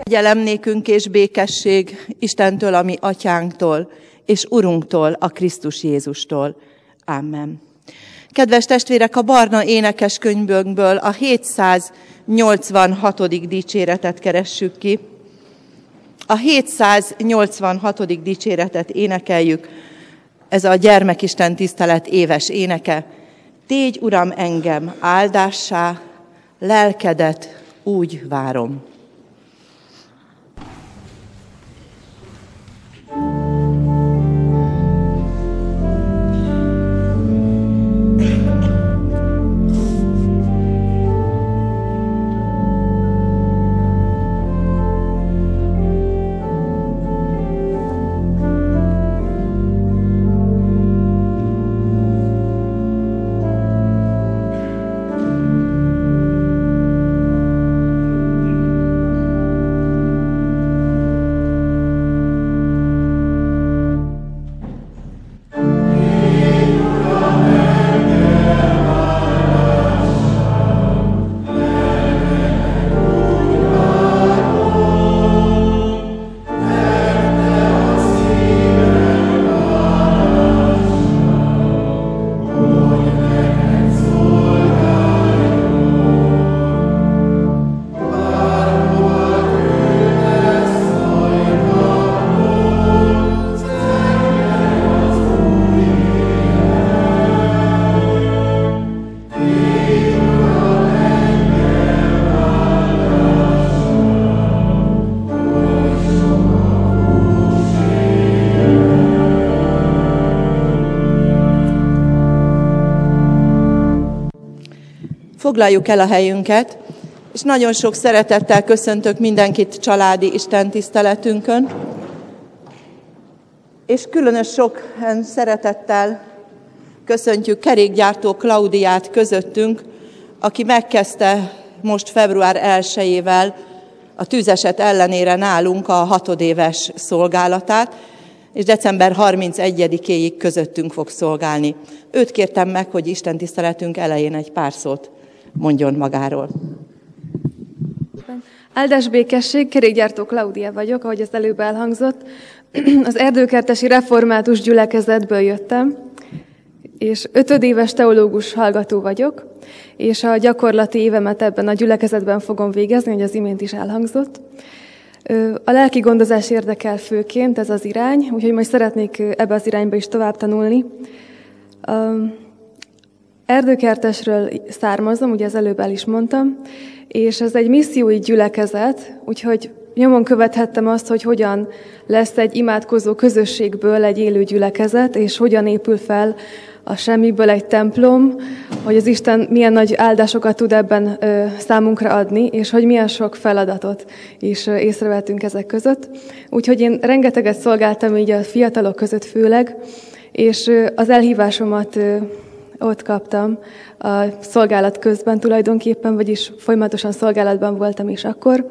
Kegyelem nékünk és békesség Istentől, a mi atyánktól, és Urunktól, a Krisztus Jézustól. Amen. Kedves testvérek, a Barna énekeskönyvünkből a 786. dicséretet keressük ki. A 786. dicséretet énekeljük. Ez a Gyermekisten tisztelet éves éneke. Tégy, Uram, engem áldássá, lelkedet úgy várom. Foglaljuk el a helyünket, és nagyon sok szeretettel köszöntök mindenkit családi istentiszteletünkön, és különös sok szeretettel köszöntjük kerékgyártó Klaudiát közöttünk, aki megkezdte most február 1-ével a tűzeset ellenére nálunk a 6 éves szolgálatát, és december 31-éig közöttünk fog szolgálni. Őt kértem meg, hogy istentiszteletünk elején egy pár szót mondjon magáról. Áldás békesség, kerékgyártó Klaudia vagyok, ahogy ez előbb elhangzott. Az Erdőkertesi Református Gyülekezetből jöttem, és 5 éves teológus hallgató vagyok, és a gyakorlati évemet ebben a gyülekezetben fogom végezni, hogy az imént is elhangzott. A lelki gondozás érdekel főként, ez az irány, úgyhogy majd szeretnék ebbe az irányba is tovább tanulni. Erdőkertesről származom, ugye az előbb el is mondtam, és ez egy missziói gyülekezet, úgyhogy nyomon követhettem azt, hogy hogyan lesz egy imádkozó közösségből egy élő gyülekezet, és hogyan épül fel a semmiből egy templom, hogy az Isten milyen nagy áldásokat tud ebben számunkra adni, és hogy milyen sok feladatot is észrevettünk ezek között. Úgyhogy én rengeteget szolgáltam így a fiatalok között főleg, és az elhívásomat ott kaptam a szolgálat közben tulajdonképpen, vagyis folyamatosan szolgálatban voltam is akkor,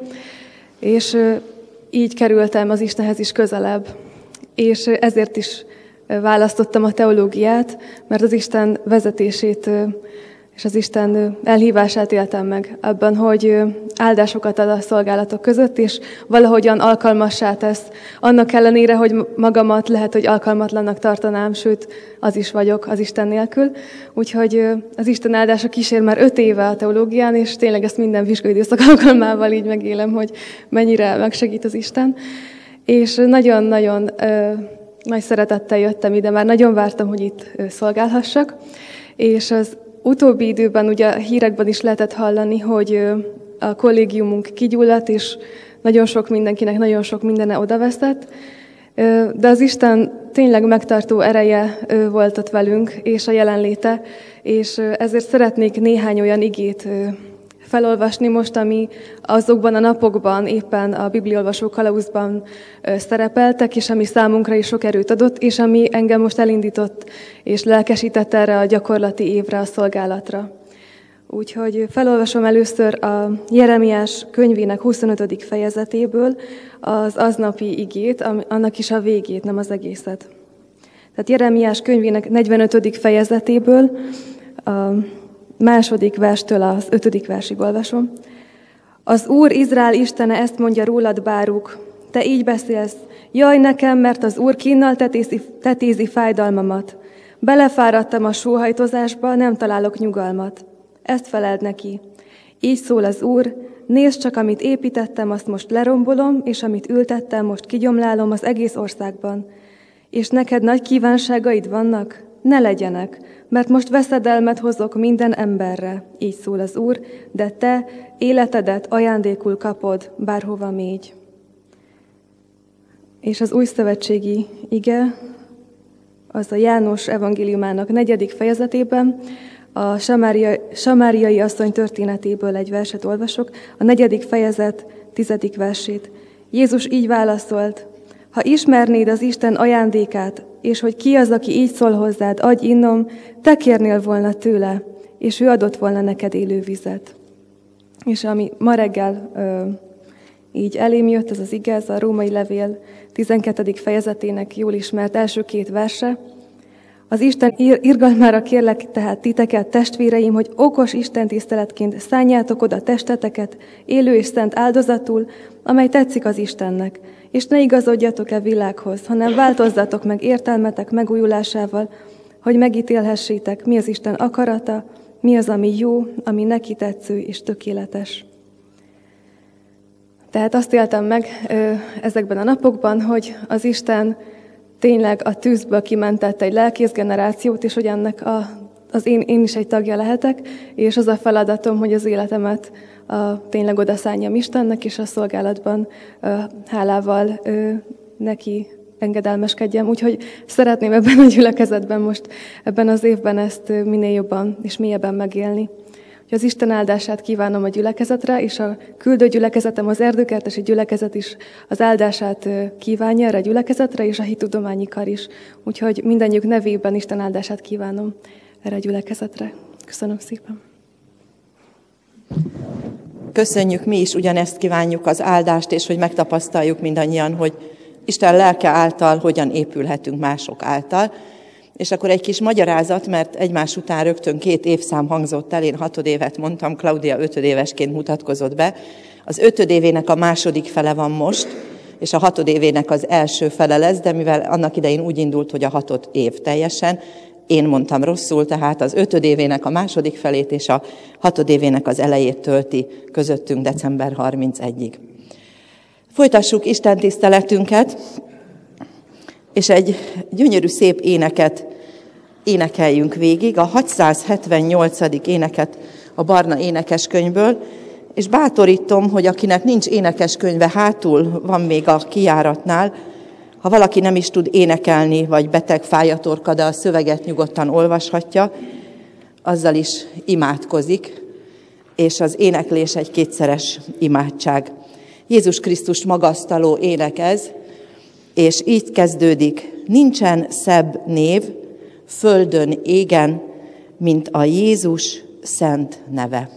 és így kerültem az Istenhez is közelebb. És ezért is választottam a teológiát, mert az Isten vezetését és az Isten elhívását éltem meg abban, hogy áldásokat ad a szolgálatok között, és valahogyan alkalmassá tesz. Annak ellenére, hogy magamat lehet, hogy alkalmatlannak tartanám, sőt, az is vagyok az Isten nélkül. Úgyhogy az Isten áldása kísér már 5 éve a teológián, és tényleg ezt minden vizsgaidőszak alkalmával így megélem, hogy mennyire megsegít az Isten. És nagyon-nagyon nagy szeretettel jöttem ide, már nagyon vártam, hogy itt szolgálhassak, és az utóbbi időben ugye a hírekben is lehetett hallani, hogy a kollégiumunk kigyulladt, és nagyon sok mindenkinek nagyon sok mindene odaveszett, de az Isten tényleg megtartó ereje volt ott velünk, és a jelenléte, és ezért szeretnék néhány olyan igét felolvasni most, ami azokban a napokban éppen a bibliaolvasó kalauzban szerepeltek, és ami számunkra is sok erőt adott, és ami engem most elindított és lelkesített erre a gyakorlati évre, a szolgálatra. Úgyhogy felolvasom először a Jeremiás könyvének 25. fejezetéből az aznapi igét, annak is a végét, nem az egészet. Tehát Jeremiás könyvének 45. fejezetéből a 2. verstől az 5. versig olvasom. Az Úr Izrael Istene ezt mondja rólad, Báruk. Te így beszélsz, jaj nekem, mert az Úr kínnal tetézi fájdalmamat. Belefáradtam a sóhajtozásba, nem találok nyugalmat. Ezt feleld neki. Így szól az Úr, nézd csak, amit építettem, azt most lerombolom, és amit ültettem, most kigyomlálom az egész országban. És neked nagy kívánságaid vannak? Ne legyenek, mert most veszedelmet hozok minden emberre, így szól az Úr, de te életedet ajándékul kapod, bárhova mégy. És az új szövetségi ige, az a János evangéliumának 4. fejezetében, a samáriai asszony történetéből egy verset olvasok, a 4. fejezet 10. versét. Jézus így válaszolt, ha ismernéd az Isten ajándékát, és hogy ki az, aki így szól hozzád, adj innom, te kérnél volna tőle, és ő adott volna neked élő vizet. És ami ma reggel így elém jött, ez az ige, ez a Római levél 12. fejezetének jól ismert első 2 verse. Az Isten irgalmára kérlek tehát titeket, testvéreim, hogy okos istentiszteletként szánjátok oda testeteket, élő és szent áldozatul, amely tetszik az Istennek, és ne igazodjatok világhoz, hanem változzatok meg értelmetek megújulásával, hogy megítélhessétek, mi az Isten akarata, mi az, ami jó, ami neki tetsző és tökéletes. Tehát azt éltem meg ezekben a napokban, hogy az Isten tényleg a tűzből kimentette egy lelkész generációt, és hogy ennek én is egy tagja lehetek, és az a feladatom, hogy az életemet tényleg odaszálljam Istennek, és a szolgálatban hálával neki engedelmeskedjem. Úgyhogy szeretném ebben a gyülekezetben most, ebben az évben ezt minél jobban és mélyebben megélni. Az Isten áldását kívánom a gyülekezetre, és a küldő gyülekezetem, az erdőkertesi gyülekezet is az áldását kívánja erre a gyülekezetre, és a hittudományi kar is. Úgyhogy mindannyiuk nevében Isten áldását kívánom erre a gyülekezetre. Köszönöm szépen. Köszönjük, mi is ugyanezt kívánjuk, az áldást, és hogy megtapasztaljuk mindannyian, hogy Isten lelke által hogyan épülhetünk mások által. És akkor egy kis magyarázat, mert egymás után rögtön 2 évszám hangzott el, én 6 évet mondtam, Klaudia 5 évesként mutatkozott be. Az 5 évének a második fele van most, és a 6 évének az első fele lesz, de mivel annak idején úgy indult, hogy a 6 év teljesen, én mondtam rosszul, tehát az 5 évének a második felét és a 6 évének az elejét tölti közöttünk december 31-ig. Folytassuk Isten tiszteletünket, és egy gyönyörű szép éneket énekeljünk végig, a 678. éneket a Barna énekeskönyvből, és bátorítom, hogy akinek nincs énekeskönyve, hátul van még a kijáratnál, ha valaki nem is tud énekelni, vagy beteg, fáj a torka, de a szöveget nyugodtan olvashatja, azzal is imádkozik, és az éneklés egy 2-szeres imádság. Jézus Krisztust magasztaló ének ez, és így kezdődik, nincsen szebb név, földön, égen, mint a Jézus szent neve.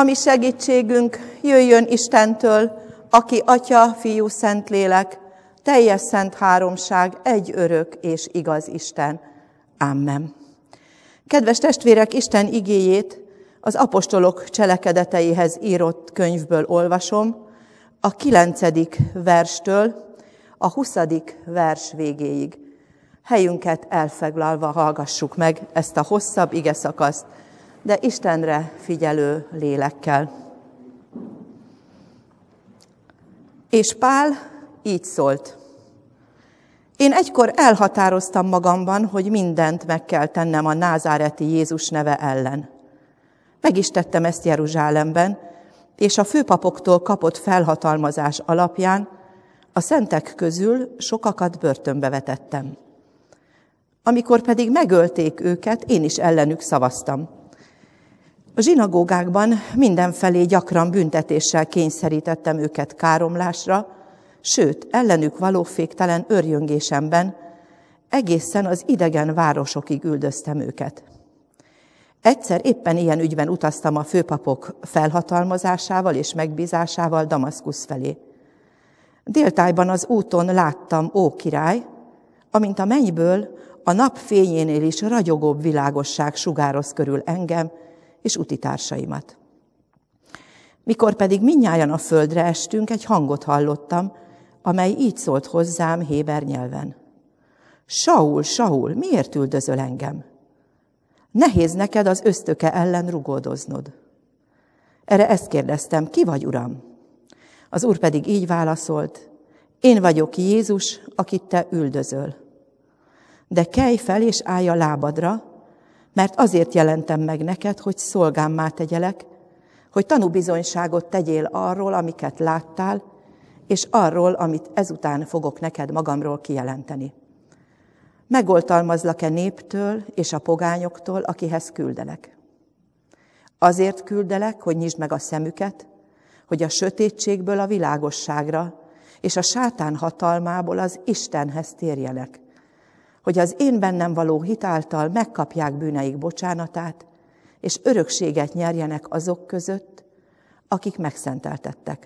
ami segítségünk jöjjön Istentől, aki Atya, Fiú, Szentlélek, teljes szent háromság, egy örök és igaz Isten. Amen. Kedves testvérek, Isten igéjét az apostolok cselekedeteihez írott könyvből olvasom, a 9. verstől a 20. vers végéig. Helyünket elfoglalva hallgassuk meg ezt a hosszabb igeszakaszt, de Istenre figyelő lélekkel. És Pál így szólt: én egykor elhatároztam magamban, hogy mindent meg kell tennem a názáreti Jézus neve ellen. Meg is tettem ezt Jeruzsálemben, és a főpapoktól kapott felhatalmazás alapján a szentek közül sokakat börtönbe vetettem. Amikor pedig megölték őket, én is ellenük szavaztam. A zsinagógákban mindenfelé gyakran büntetéssel kényszerítettem őket káromlásra, sőt, ellenük való féktelen őrjöngésemben egészen az idegen városokig üldöztem őket. Egyszer éppen ilyen ügyben utaztam a főpapok felhatalmazásával és megbízásával Damaszkusz felé. Déltájban az úton láttam, ó király, amint a mennyből a nap fényénél is ragyogóbb világosság sugároz körül engem és utitársaimat. Mikor pedig mindnyájan a földre estünk, egy hangot hallottam, amely így szólt hozzám héber nyelven. Saul, Saul, miért üldözöl engem? Nehéz neked az ösztöke ellen rugódoznod. Erre ezt kérdeztem, ki vagy, Uram? Az Úr pedig így válaszolt, én vagyok Jézus, akit te üldözöl. De kelj fel és állj a lábadra, mert azért jelentem meg neked, hogy szolgámmá tegyelek, hogy tanúbizonyságot tegyél arról, amiket láttál, és arról, amit ezután fogok neked magamról kijelenteni. Megoltalmazlak-e néptől és a pogányoktól, akihez küldelek? Azért küldelek, hogy nyisd meg a szemüket, hogy a sötétségből a világosságra, és a sátán hatalmából az Istenhez térjenek, hogy az én bennem való hit által megkapják bűneik bocsánatát, és örökséget nyerjenek azok között, akik megszenteltettek.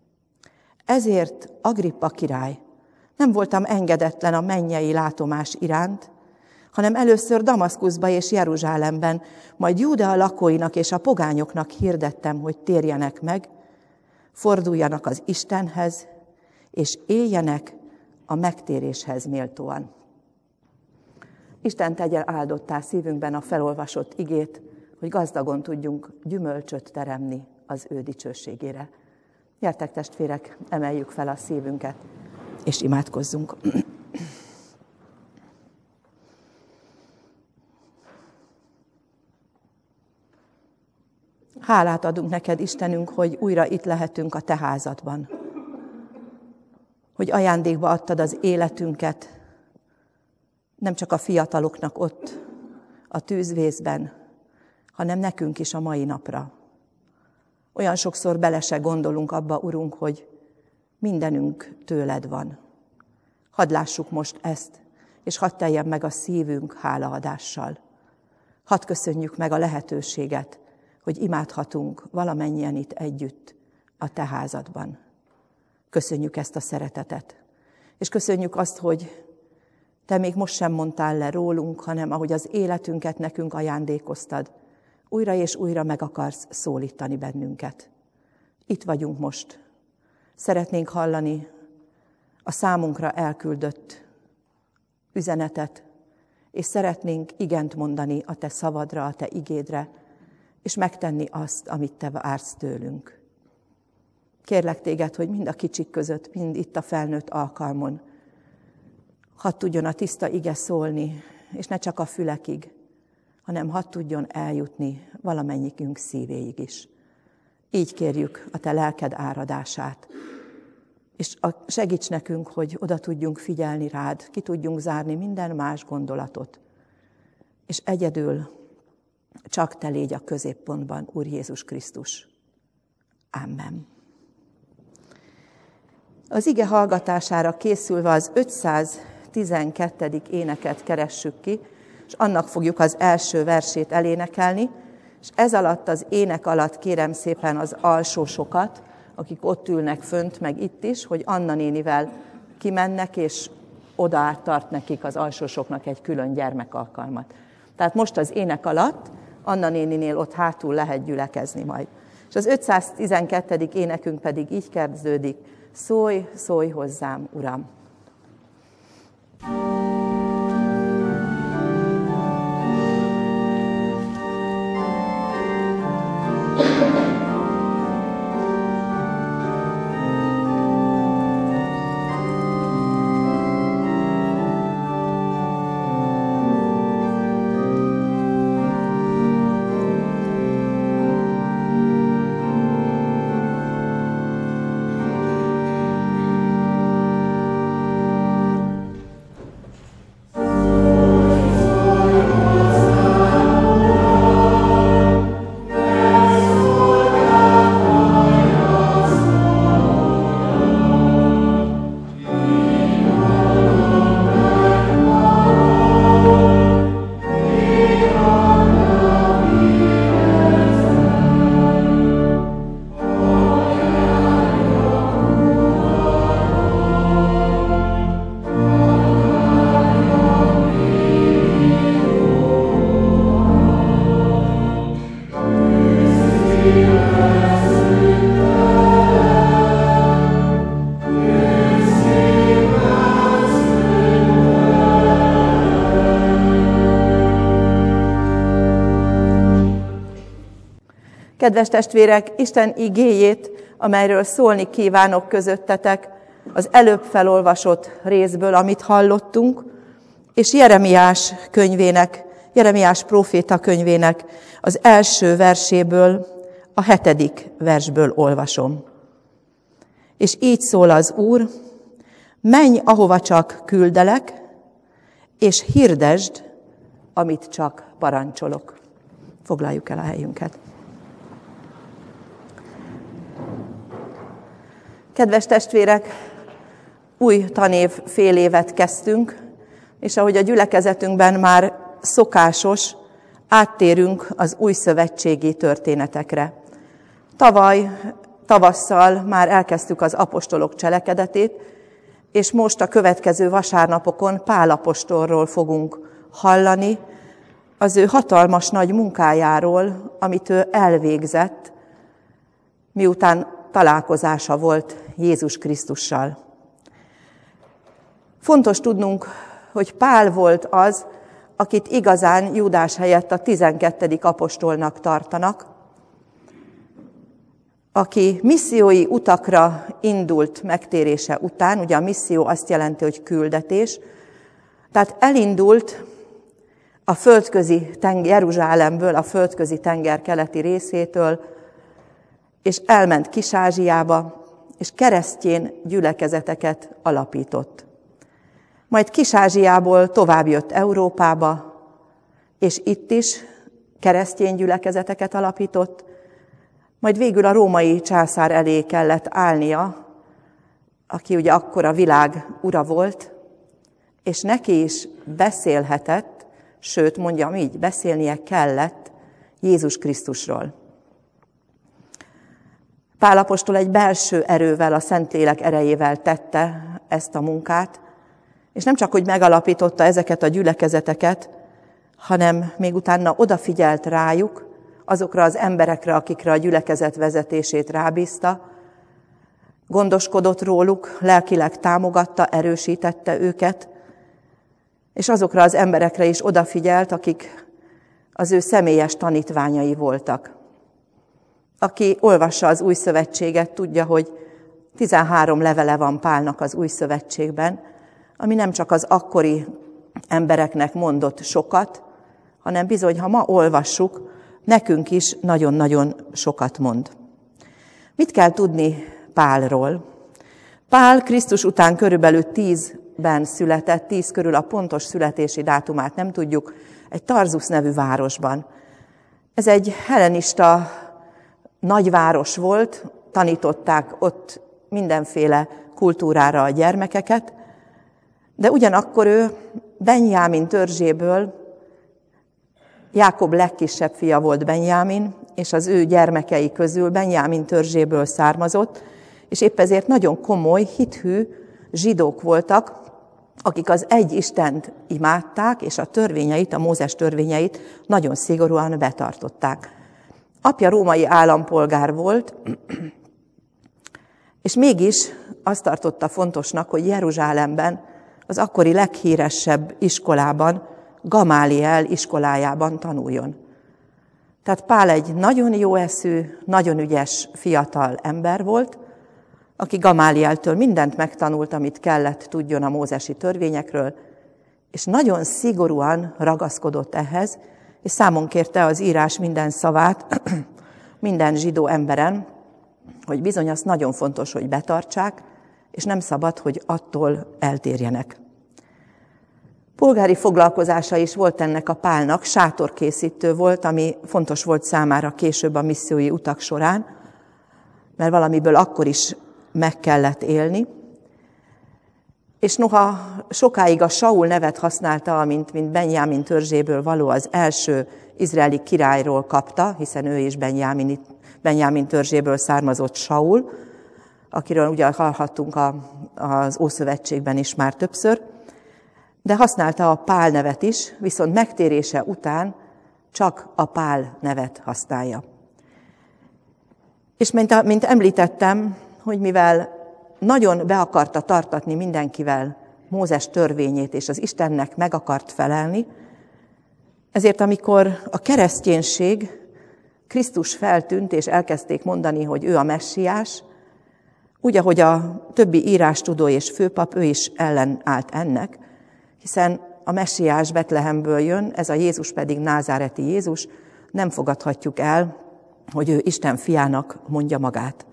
Ezért, Agrippa király, nem voltam engedetlen a mennyei látomás iránt, hanem először Damaszkuszba és Jeruzsálemben, majd Júdea lakóinak és a pogányoknak hirdettem, hogy térjenek meg, forduljanak az Istenhez, és éljenek a megtéréshez méltóan. Isten tegye áldottá szívünkben a felolvasott igét, hogy gazdagon tudjunk gyümölcsöt teremni az ő dicsőségére. Gyertek, testvérek, emeljük fel a szívünket, és imádkozzunk. Hálát adunk neked, Istenünk, hogy újra itt lehetünk a te házadban. Hogy ajándékba adtad az életünket, nem csak a fiataloknak ott, a tűzvészben, hanem nekünk is a mai napra. Olyan sokszor bele se gondolunk abba, Urunk, hogy mindenünk tőled van. Hadd lássuk most ezt, és hadd teljen meg a szívünk hálaadással. Hadd köszönjük meg a lehetőséget, hogy imádhatunk valamennyien itt együtt a te házadban. Köszönjük ezt a szeretetet, és köszönjük azt, hogy te még most sem mondtál le rólunk, hanem ahogy az életünket nekünk ajándékoztad, újra és újra meg akarsz szólítani bennünket. Itt vagyunk most. Szeretnénk hallani a számunkra elküldött üzenetet, és szeretnénk igent mondani a te szavadra, a te igédre, és megtenni azt, amit te vársz tőlünk. Kérlek téged, hogy mind a kicsik között, mind itt a felnőtt alkalmon, hadd tudjon a tiszta ige szólni, és ne csak a fülekig, hanem hadd tudjon eljutni valamennyikünk szívéig is. Így kérjük a te lelked áradását, és segíts nekünk, hogy oda tudjunk figyelni rád, ki tudjunk zárni minden más gondolatot, és egyedül csak te légy a középpontban, Úr Jézus Krisztus. Amen. Az ige hallgatására készülve az 512. éneket keressük ki, és annak fogjuk az első versét elénekelni, És ez alatt, az ének alatt kérem szépen az alsósokat, akik ott ülnek fönt, meg itt is, hogy Anna nénivel kimennek, és oda áttart nekik az alsósoknak egy külön gyermekalkalmat. Tehát most az ének alatt Anna néninél ott hátul lehet gyülekezni majd. És az 512. énekünk pedig így kezdődik: Szólj, szólj hozzám, Uram! Kedves testvérek, Isten igéjét, amelyről szólni kívánok közöttetek, az előbb felolvasott részből, amit hallottunk, és Jeremiás próféta könyvének az első verséből, a 7. versből olvasom. És így szól az Úr: menj, ahova csak küldelek, és hirdesd, amit csak parancsolok. Foglaljuk el a helyünket. Kedves testvérek, új tanév fél évet kezdtünk, és ahogy a gyülekezetünkben már szokásos, áttérünk az új szövetségi történetekre. Tavasszal már elkezdtük az apostolok cselekedetét, és most a következő vasárnapokon Pál apostolról fogunk hallani, az ő hatalmas nagy munkájáról, amit ő elvégzett, miután találkozása volt Jézus Krisztussal. Fontos tudnunk, hogy Pál volt az, akit igazán Júdás helyett a 12. apostolnak tartanak, aki missziói utakra indult megtérése után, ugye a misszió azt jelenti, hogy küldetés, tehát elindult a földközi Jeruzsálemből, a földközi tenger keleti részétől, és elment Kis-Ázsiába, és keresztény gyülekezeteket alapított. Majd Kis-Ázsiából tovább jött Európába, és itt is keresztény gyülekezeteket alapított, majd végül a római császár elé kellett állnia, aki ugye akkor a világ ura volt, és neki is beszélhetett, sőt, mondjam így, beszélnie kellett Jézus Krisztusról. Pál apostol egy belső erővel, a Szentlélek erejével tette ezt a munkát, és nem csak, hogy megalapította ezeket a gyülekezeteket, hanem még utána odafigyelt rájuk, azokra az emberekre, akikre a gyülekezet vezetését rábízta, gondoskodott róluk, lelkileg támogatta, erősítette őket, és azokra az emberekre is odafigyelt, akik az ő személyes tanítványai voltak. Aki olvassa az Új Szövetséget, tudja, hogy 13 levele van Pálnak az Új Szövetségben, ami nem csak az akkori embereknek mondott sokat, hanem bizony, ha ma olvassuk, nekünk is nagyon-nagyon sokat mond. Mit kell tudni Pálról? Pál Krisztus után körülbelül 10-ben született, 10 körül a pontos születési dátumát nem tudjuk, egy Tarzus nevű városban. Ez egy hellenista nagyváros volt, tanították ott mindenféle kultúrára a gyermekeket, de ugyanakkor ő Benjámin törzséből Jákob legkisebb fia volt Benjámin, és az ő gyermekei közül Benjámin törzséből származott, és épp ezért nagyon komoly, hithű zsidók voltak, akik az egy Istent imádták, és a törvényeit, a Mózes törvényeit nagyon szigorúan betartották. Apja római állampolgár volt, és mégis azt tartotta fontosnak, hogy Jeruzsálemben, az akkori leghíresebb iskolában, Gamáliel iskolájában tanuljon. Tehát Pál egy nagyon jó eszű, nagyon ügyes fiatal ember volt, aki Gamálieltől mindent megtanult, amit kellett tudjon a mózesi törvényekről, és nagyon szigorúan ragaszkodott ehhez, és számon kérte az írás minden szavát minden zsidó emberen, hogy bizony az nagyon fontos, hogy betartsák, és nem szabad, hogy attól eltérjenek. Polgári foglalkozása is volt ennek a Pálnak, sátorkészítő volt, ami fontos volt számára később a missziói utak során, mert valamiből akkor is meg kellett élni. És noha sokáig a Saul nevet használta, mint Benjámin törzséből való, az első izraeli királyról kapta, hiszen ő is Benjámin törzséből származott Saul, akiről ugye hallhattunk az Ószövetségben is már többször, de használta a Pál nevet is, viszont megtérése után csak a Pál nevet használja. És mint említettem, hogy mivel nagyon be akarta tartatni mindenkivel Mózes törvényét, és az Istennek meg akart felelni, ezért amikor a kereszténység, Krisztus feltűnt, és elkezdték mondani, hogy ő a messiás, úgy, ahogy a többi írástudó és főpap, ő is ellenállt ennek, hiszen a messiás Betlehemből jön, ez a Jézus pedig názáreti Jézus, nem fogadhatjuk el, hogy ő Isten fiának mondja magát.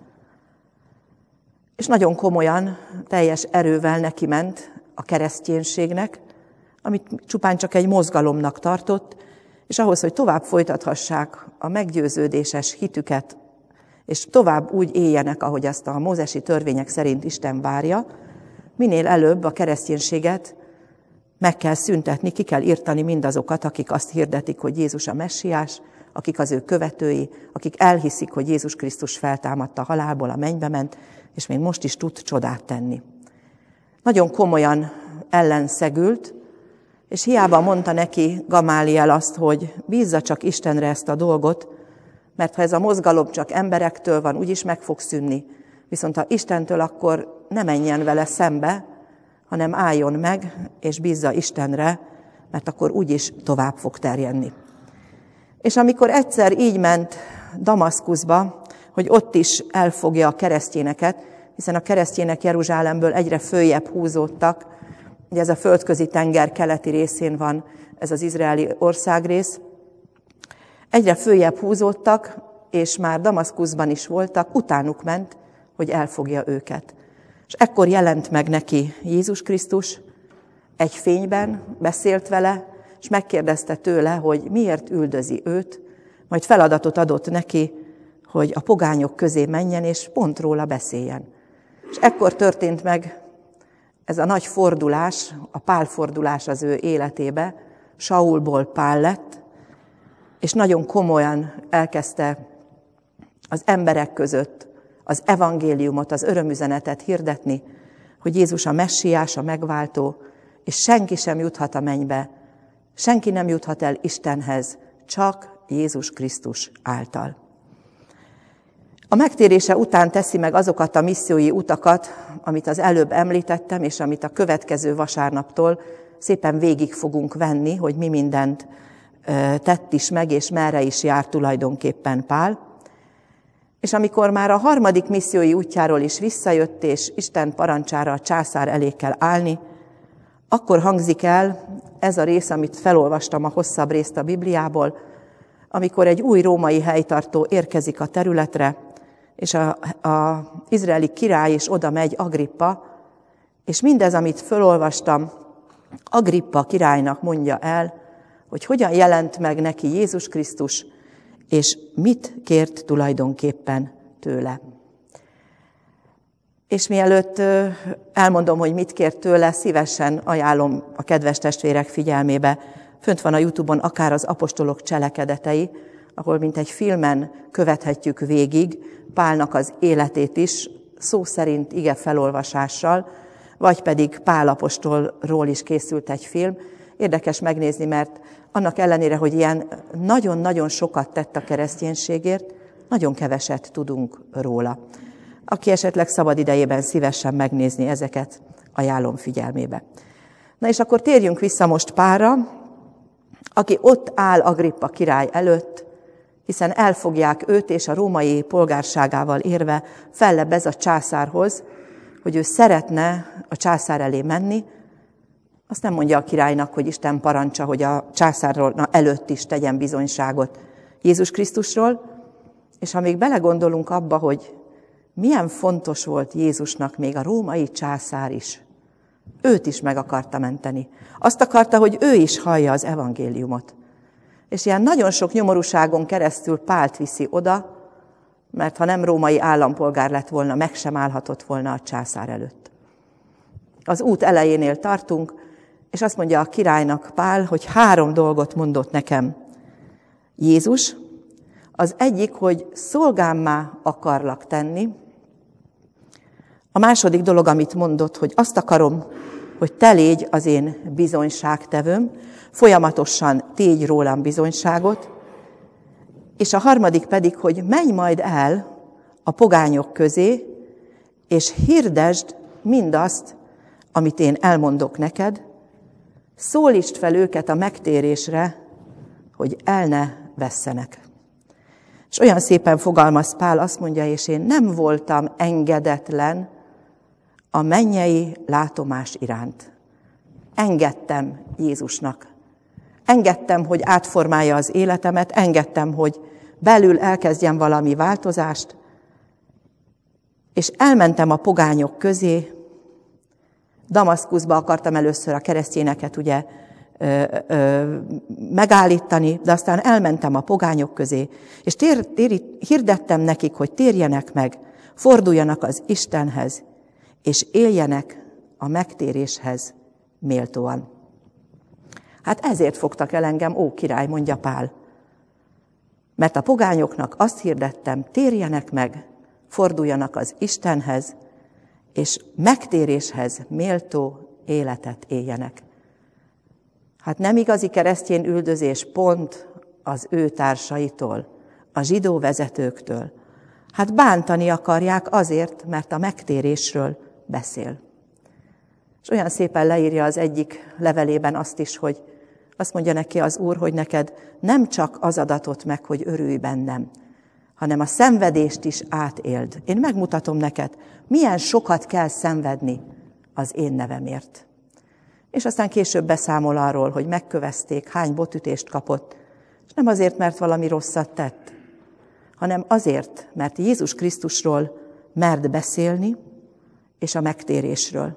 És nagyon komolyan, teljes erővel neki ment a kereszténységnek, amit csupán csak egy mozgalomnak tartott, és ahhoz, hogy tovább folytathassák a meggyőződéses hitüket, és tovább úgy éljenek, ahogy azt a mózesi törvények szerint Isten várja, minél előbb a kereszténységet meg kell szüntetni, ki kell írtani mindazokat, akik azt hirdetik, hogy Jézus a messiás, akik az ő követői, akik elhiszik, hogy Jézus Krisztus feltámadt a halálból, a mennybe ment, és még most is tud csodát tenni. Nagyon komolyan ellenszegült, és hiába mondta neki Gamáliel azt, hogy bízza csak Istenre ezt a dolgot, mert ha ez a mozgalom csak emberektől van, úgyis meg fog szűnni. Viszont ha Istentől, akkor ne menjen vele szembe, hanem álljon meg, és bízza Istenre, mert akkor úgyis tovább fog terjedni. És amikor egyszer így ment Damaszkuszba, hogy ott is elfogja a keresztényeket, hiszen a keresztények Jeruzsálemből egyre följebb húzódtak, ugye ez a földközi tenger keleti részén van ez az izraeli országrész, egyre följebb húzódtak, és már Damaszkuszban is voltak, utánuk ment, hogy elfogja őket. És ekkor jelent meg neki Jézus Krisztus, egy fényben beszélt vele, és megkérdezte tőle, hogy miért üldözi őt, majd feladatot adott neki, hogy a pogányok közé menjen, és pont róla beszéljen. És ekkor történt meg ez a nagy fordulás, a Pál fordulás az ő életébe, Saulból Pál lett, és nagyon komolyan elkezdte az emberek között az evangéliumot, az örömüzenetet hirdetni, hogy Jézus a messiás, a megváltó, és senki sem juthat a mennybe, senki nem juthat el Istenhez, csak Jézus Krisztus által. A megtérése után teszi meg azokat a missziói utakat, amit az előbb említettem, és amit a következő vasárnaptól szépen végig fogunk venni, hogy mi mindent tett is meg, és merre is jár tulajdonképpen Pál. És amikor már a harmadik missziói útjáról is visszajött, és Isten parancsára a császár elé kell állni, akkor hangzik el ez a rész, amit felolvastam, a hosszabb részt a Bibliából, amikor egy új római helytartó érkezik a területre, és az izraeli király is oda megy, Agrippa, és mindez, amit felolvastam, Agrippa királynak mondja el, hogy hogyan jelent meg neki Jézus Krisztus, és mit kért tulajdonképpen tőle. És mielőtt elmondom, hogy mit kért tőle, szívesen ajánlom a kedves testvérek figyelmébe. Fönt van a YouTube-on akár az apostolok cselekedetei, ahol mint egy filmen követhetjük végig Pálnak az életét is, szó szerint ige felolvasással, vagy pedig Pál apostolról is készült egy film. Érdekes megnézni, mert annak ellenére, hogy ilyen nagyon-nagyon sokat tett a kereszténységért, nagyon keveset tudunk róla. Aki esetleg szabad idejében szívesen megnézni ezeket, ajánlom figyelmébe. Na és akkor térjünk vissza most Pálra, aki ott áll Agrippa király előtt, hiszen elfogják őt, és a római polgárságával érve fellebbez a császárhoz, hogy ő szeretne a császár elé menni. Azt nem mondja a királynak, hogy Isten parancsa, hogy a császárról előtt is tegyen bizonyságot Jézus Krisztusról. És ha még belegondolunk abba, hogy milyen fontos volt Jézusnak még a római császár is, őt is meg akarta menteni. Azt akarta, hogy ő is hallja az evangéliumot. És ilyen nagyon sok nyomorúságon keresztül Pált viszi oda, mert ha nem római állampolgár lett volna, meg sem állhatott volna a császár előtt. Az út elejénél tartunk, és azt mondja a királynak Pál, hogy 3 dolgot mondott nekem Jézus. Az egyik, hogy szolgámmá akarlak tenni. A második dolog, amit mondott, hogy azt akarom, hogy te légy az én bizonyságtevőm, folyamatosan tégy rólam bizonyságot, és a harmadik pedig, hogy menj majd el a pogányok közé, és hirdesd mindazt, amit én elmondok neked, szólítsd fel őket a megtérésre, hogy el ne vesszenek. És olyan szépen fogalmaz Pál, azt mondja, és én nem voltam engedetlen a mennyei látomás iránt. Engedtem Jézusnak. Engedtem, hogy átformálja az életemet, engedtem, hogy belül elkezdjem valami változást, és elmentem a pogányok közé. Damaszkuszba akartam először a keresztényeket ugye megállítani, de aztán elmentem a pogányok közé, és hirdettem nekik, hogy térjenek meg, forduljanak az Istenhez, és éljenek a megtéréshez méltóan. Hát ezért fogtak el engem, ó király, mondja Pál. Mert a pogányoknak azt hirdettem, térjenek meg, forduljanak az Istenhez, és megtéréshez méltó életet éljenek. Hát nem igazi keresztény üldözés pont az ő társaitól, a zsidó vezetőktől. Hát bántani akarják azért, mert a megtérésről beszél. És olyan szépen leírja az egyik levelében azt is, hogy azt mondja neki az Úr, hogy neked nem csak az adatot meg, hogy örülj bennem, hanem a szenvedést is átéld. Én megmutatom neked, milyen sokat kell szenvedni az én nevemért. És aztán később beszámol arról, hogy megkövezték, hány botütést kapott, és nem azért, mert valami rosszat tett, hanem azért, mert Jézus Krisztusról merd beszélni, és a megtérésről.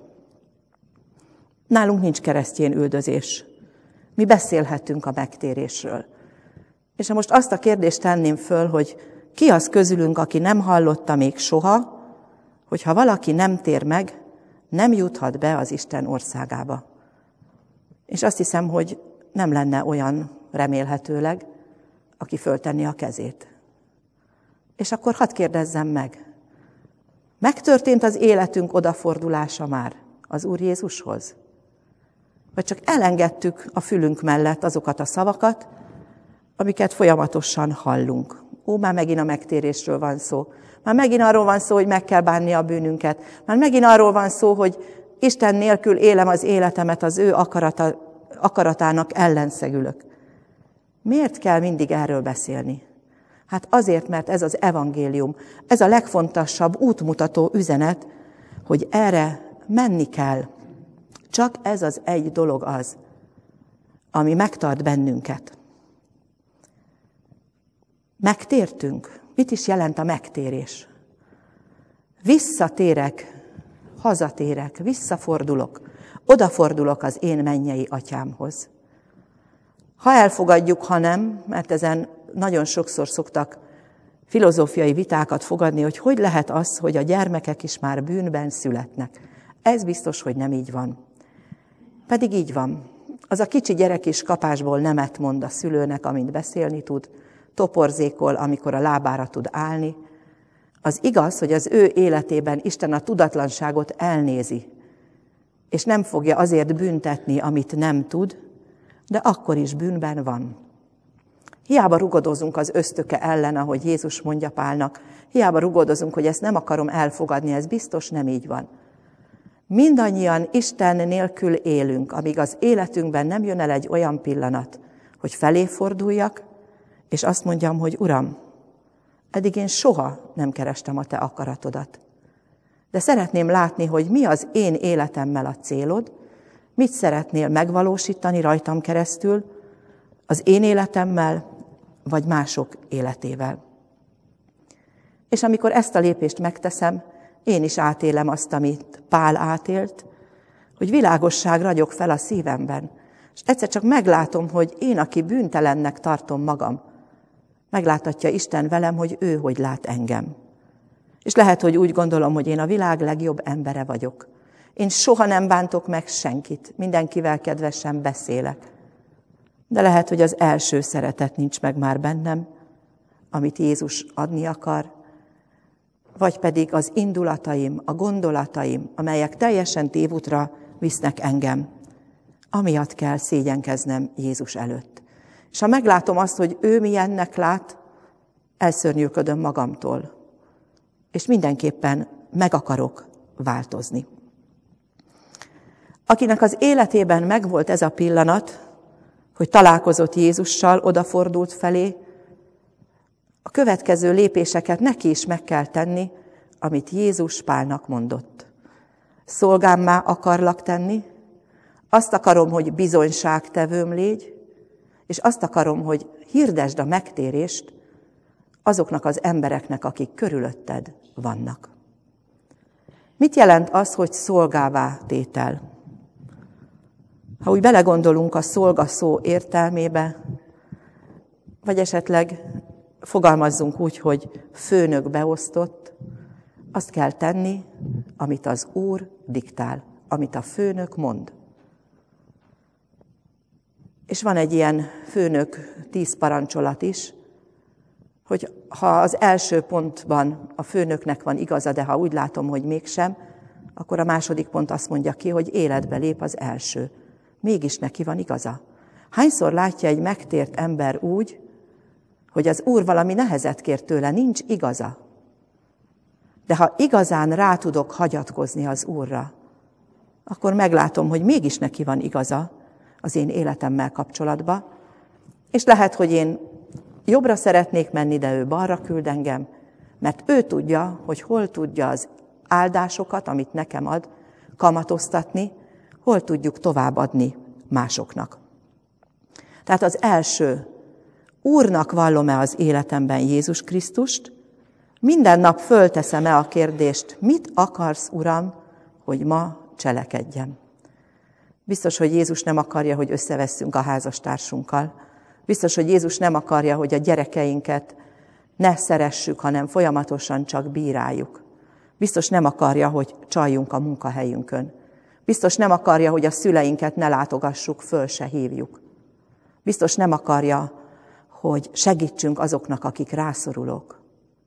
Nálunk nincs keresztény üldözés. Mi beszélhetünk a megtérésről. És ha most azt a kérdést tenném föl, hogy ki az közülünk, aki nem hallotta még soha, hogy ha valaki nem tér meg, nem juthat be az Isten országába. És azt hiszem, hogy nem lenne olyan remélhetőleg, aki föltenni a kezét. És akkor hadd kérdezzem meg, megtörtént az életünk odafordulása már az Úr Jézushoz? Vagy csak elengedtük a fülünk mellett azokat a szavakat, amiket folyamatosan hallunk. Ó, már megint a megtérésről van szó. Már megint arról van szó, hogy meg kell bánni a bűnünket. Már megint arról van szó, hogy Isten nélkül élem az életemet, az ő akaratának ellenszegülök. Miért kell mindig erről beszélni? Hát azért, mert ez az evangélium, ez a legfontosabb útmutató üzenet, hogy erre menni kell. Csak ez az egy dolog az, ami megtart bennünket. Megtértünk. Mit is jelent a megtérés? Visszatérek, hazatérek, visszafordulok, odafordulok az én mennyei atyámhoz. Ha elfogadjuk, ha nem, mert ezen nagyon sokszor szoktak filozófiai vitákat fogadni, hogy lehet az, hogy a gyermekek is már bűnben születnek. Ez biztos, hogy nem így van. Pedig így van. Az a kicsi gyerek is kapásból nemet mond a szülőnek, amint beszélni tud, toporzékol, amikor a lábára tud állni. Az igaz, hogy az ő életében Isten a tudatlanságot elnézi, és nem fogja azért büntetni, amit nem tud, de akkor is bűnben van. Hiába rugodozunk az ösztöke ellen, ahogy Jézus mondja Pálnak, hiába rugodozunk, hogy ezt nem akarom elfogadni, ez biztos nem így van. Mindannyian Isten nélkül élünk, amíg az életünkben nem jön el egy olyan pillanat, hogy felé forduljak, és azt mondjam, hogy Uram, eddig én soha nem kerestem a Te akaratodat. De szeretném látni, hogy mi az én életemmel a célod, mit szeretnél megvalósítani rajtam keresztül, az én életemmel, vagy mások életével. És amikor ezt a lépést megteszem, én is átélem azt, amit Pál átélt, hogy világosság ragyog fel a szívemben. És egyszer csak meglátom, hogy én, aki bűntelennek tartom magam, megláthatja Isten velem, hogy ő hogy lát engem. És lehet, hogy úgy gondolom, hogy én a világ legjobb embere vagyok. Én soha nem bántok meg senkit, mindenkivel kedvesen beszélek. De lehet, hogy az első szeretet nincs meg már bennem, amit Jézus adni akar, vagy pedig az indulataim, a gondolataim, amelyek teljesen tévútra visznek engem. Amiatt kell szégyenkeznem Jézus előtt. És ha meglátom azt, hogy ő milyennek lát, elszörnyűködöm magamtól. És mindenképpen meg akarok változni. Akinek az életében megvolt ez a pillanat, hogy találkozott Jézussal, odafordult felé, a következő lépéseket neki is meg kell tenni, amit Jézus Pálnak mondott. Szolgámmá akarlak tenni, azt akarom, hogy bizonyságtevőm légy, és azt akarom, hogy hirdesd a megtérést azoknak az embereknek, akik körülötted vannak. Mit jelent az, hogy szolgává tétel? Ha úgy belegondolunk a szolga szó értelmébe, vagy esetleg fogalmazzunk úgy, hogy főnök beosztott, azt kell tenni, amit az Úr diktál, amit a főnök mond. És van egy ilyen főnök 10 parancsolat is, hogy ha az első pontban a főnöknek van igaza, de ha úgy látom, hogy mégsem, akkor a második pont azt mondja ki, hogy életbe lép az első. Mégis neki van igaza. Hányszor látja egy megtért ember úgy, hogy az Úr valami nehezet kér tőle, nincs igaza. De ha igazán rá tudok hagyatkozni az Úrra, akkor meglátom, hogy mégis neki van igaza az én életemmel kapcsolatban, és lehet, hogy én jobbra szeretnék menni, de ő balra küld engem, mert ő tudja, hogy hol tudja az áldásokat, amit nekem ad, kamatoztatni, hol tudjuk továbbadni másoknak. Tehát az első, Úrnak vallom-e az életemben Jézus Krisztust, minden nap fölteszem-e a kérdést, mit akarsz, Uram, hogy ma cselekedjem. Biztos, hogy Jézus nem akarja, hogy összevesszünk a házastársunkkal. Biztos, hogy Jézus nem akarja, hogy a gyerekeinket ne szeressük, hanem folyamatosan csak bíráljuk. Biztos nem akarja, hogy csaljunk a munkahelyünkön. Biztos nem akarja, hogy a szüleinket ne látogassuk, föl se hívjuk. Biztos nem akarja, hogy segítsünk azoknak, akik rászorulók.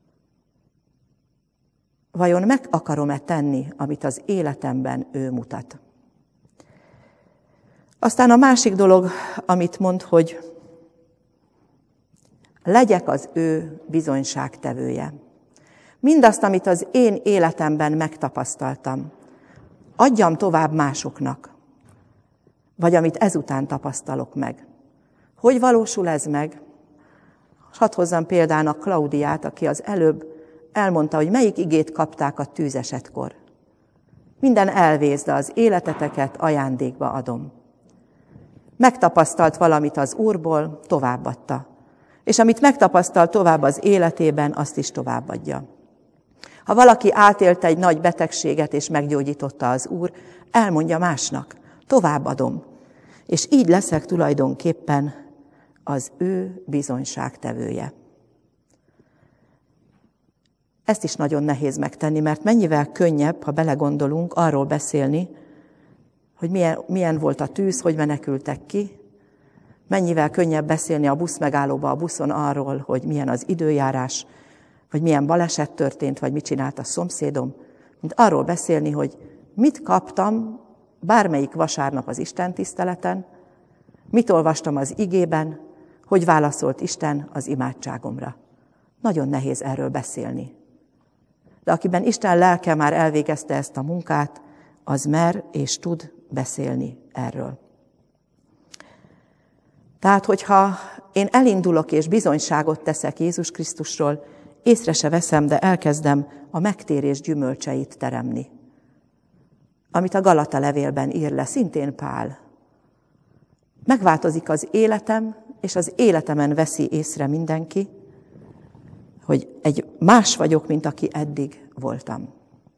Vajon meg akarom-e tenni, amit az életemben ő mutat? Aztán a másik dolog, amit mond, hogy legyek az ő bizonyságtevője. Mindazt, amit az én életemben megtapasztaltam, adjam tovább másoknak, vagy amit ezután tapasztalok meg. Hogy valósul ez meg? Hadd hozzam példának Klaudiát, aki az előbb elmondta, hogy melyik igét kapták a tűzesetkor. Minden elvész, de az életeteket ajándékba adom. Megtapasztalt valamit az Úrból, továbbadta. És amit megtapasztalt tovább az életében, azt is továbbadja. Ha valaki átélt egy nagy betegséget és meggyógyította az Úr, elmondja másnak, továbbadom. És így leszek tulajdonképpen az ő bizonyságtevője. Ezt is nagyon nehéz megtenni, mert mennyivel könnyebb, ha belegondolunk, arról beszélni, hogy milyen volt a tűz, hogy menekültek ki. Mennyivel könnyebb beszélni a buszmegállóba, a buszon arról, hogy milyen az időjárás, vagy milyen baleset történt, vagy mit csinált a szomszédom, mint arról beszélni, hogy mit kaptam bármelyik vasárnap az istentiszteleten, mit olvastam az igében, hogy válaszolt Isten az imádságomra. Nagyon nehéz erről beszélni. De akiben Isten lelke már elvégezte ezt a munkát, az mer és tud beszélni erről. Tehát, hogyha én elindulok és bizonyságot teszek Jézus Krisztusról, észre se veszem, de elkezdem a megtérés gyümölcseit teremni. Amit a Galata levélben ír le, szintén Pál. Megváltozik az életem, és az életemen veszi észre mindenki, hogy egy más vagyok, mint aki eddig voltam.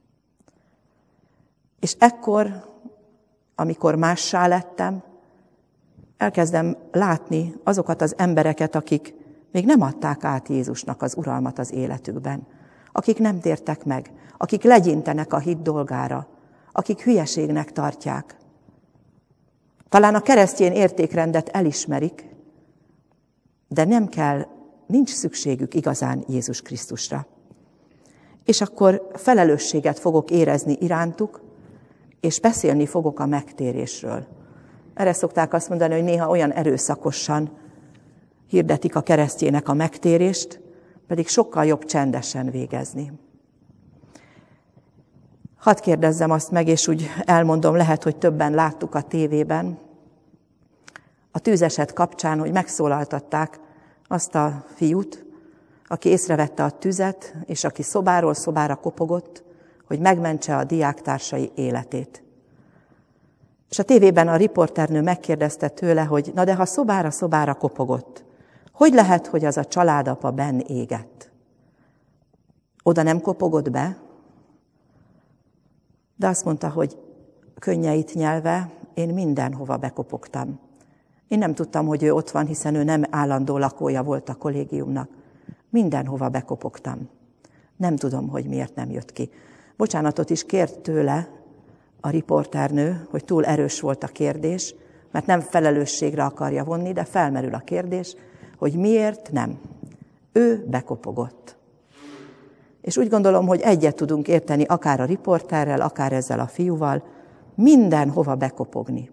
És ekkor, amikor mássá lettem, elkezdem látni azokat az embereket, akik még nem adták át Jézusnak az uralmat az életükben, akik nem tértek meg, akik legyintenek a hit dolgára, akik hülyeségnek tartják. Talán a keresztény értékrendet elismerik, de nincs szükségük igazán Jézus Krisztusra. És akkor felelősséget fogok érezni irántuk, és beszélni fogok a megtérésről. Erre szokták azt mondani, hogy néha olyan erőszakosan hirdetik a keresztjének a megtérést, pedig sokkal jobb csendesen végezni. Hadd kérdezzem azt meg, és úgy elmondom, lehet, hogy többen láttuk a tévében, a tűzeset kapcsán, hogy megszólaltatták azt a fiút, aki észrevette a tüzet, és aki szobáról szobára kopogott, hogy megmentse a diáktársai életét. És a tévében a riporternő megkérdezte tőle, hogy na de ha szobára szobára kopogott, hogy lehet, hogy az a családapa benn égett? Oda nem kopogott be, de azt mondta, hogy könnyeit nyelve, én mindenhova bekopogtam. Én nem tudtam, hogy ő ott van, hiszen ő nem állandó lakója volt a kollégiumnak. Mindenhova bekopogtam. Nem tudom, hogy miért nem jött ki. Bocsánatot is kért tőle a riporternő, hogy túl erős volt a kérdés, mert nem felelősségre akarja vonni, de felmerül a kérdés, hogy miért nem. Ő bekopogott. És úgy gondolom, hogy egyet tudunk érteni akár a riporterrel, akár ezzel a fiúval, mindenhova bekopogni.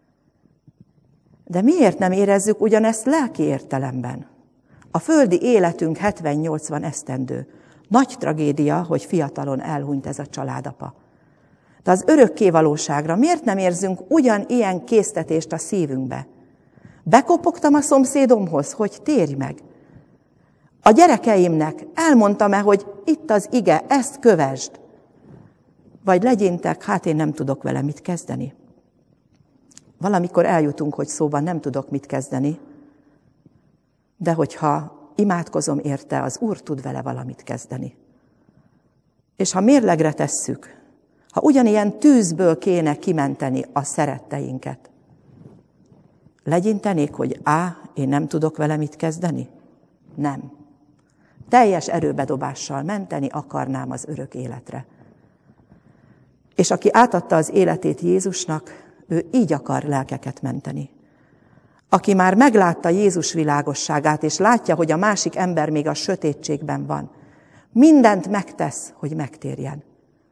De miért nem érezzük ugyanezt lelki értelemben? A földi életünk 70-80 esztendő. Nagy tragédia, hogy fiatalon elhunyt ez a családapa. De az örökké valóságra miért nem érzünk ugyanilyen késztetést a szívünkbe? Bekopogtam a szomszédomhoz, hogy térj meg. A gyerekeimnek elmondtam-e, hogy itt az ige, ezt kövesd? Vagy legyintek, hát én nem tudok vele mit kezdeni. Valamikor eljutunk, hogy szóban nem tudok mit kezdeni, de hogyha imádkozom érte, az Úr tud vele valamit kezdeni. És ha mérlegre tesszük, ha ugyanilyen tűzből kéne kimenteni a szeretteinket, legyintenék, hogy én nem tudok vele mit kezdeni? Nem. Teljes erőbedobással menteni akarnám az örök életre. És aki átadta az életét Jézusnak, ő így akar lelkeket menteni. Aki már meglátta Jézus világosságát, és látja, hogy a másik ember még a sötétségben van, mindent megtesz, hogy megtérjen.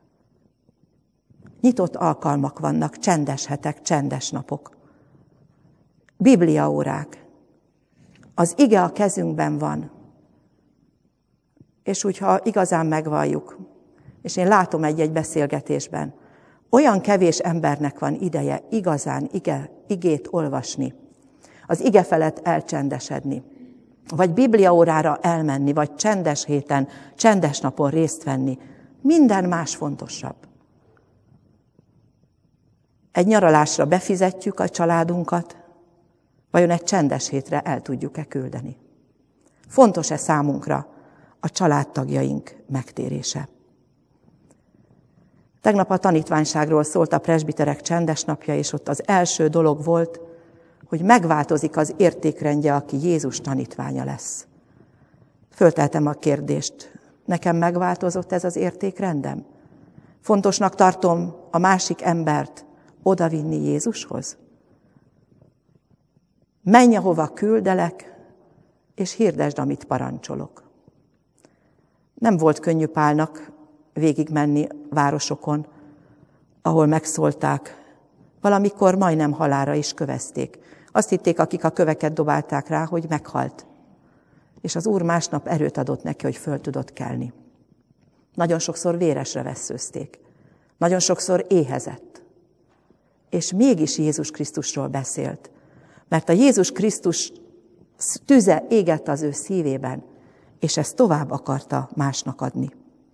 Nyitott alkalmak vannak, csendes hetek, csendes napok. Bibliaórák. Az ige a kezünkben van. És hogyha igazán megvalljuk, és én látom egy-egy beszélgetésben, olyan kevés embernek van ideje igazán igét olvasni, az ige felett elcsendesedni, vagy bibliaórára elmenni, vagy csendes héten, csendes napon részt venni. Minden más fontosabb. Egy nyaralásra befizetjük a családunkat, vajon egy csendes hétre el tudjuk-e küldeni? Fontos-e számunkra a családtagjaink megtérése? Tegnap a tanítványságról szólt a presbiterek csendes napja, és ott az első dolog volt, hogy megváltozik az értékrendje, aki Jézus tanítványa lesz. Fölteltem a kérdést, Nekem megváltozott ez az értékrendem? Fontosnak tartom a másik embert odavinni Jézushoz? Menj, ahova küldelek, és hirdesd, amit parancsolok. Nem volt könnyű Pálnak végigmenni városokon, ahol megszólták, valamikor majdnem halálra is kövezték. Azt hitték, akik a köveket dobálták rá, hogy meghalt. És az Úr másnap erőt adott neki, hogy föl tudott kelni. Nagyon sokszor véresre vesszőzték. Nagyon sokszor éhezett. És mégis Jézus Krisztusról beszélt. Mert a Jézus Krisztus tüze égett az ő szívében, és ezt tovább akarta másnak adni.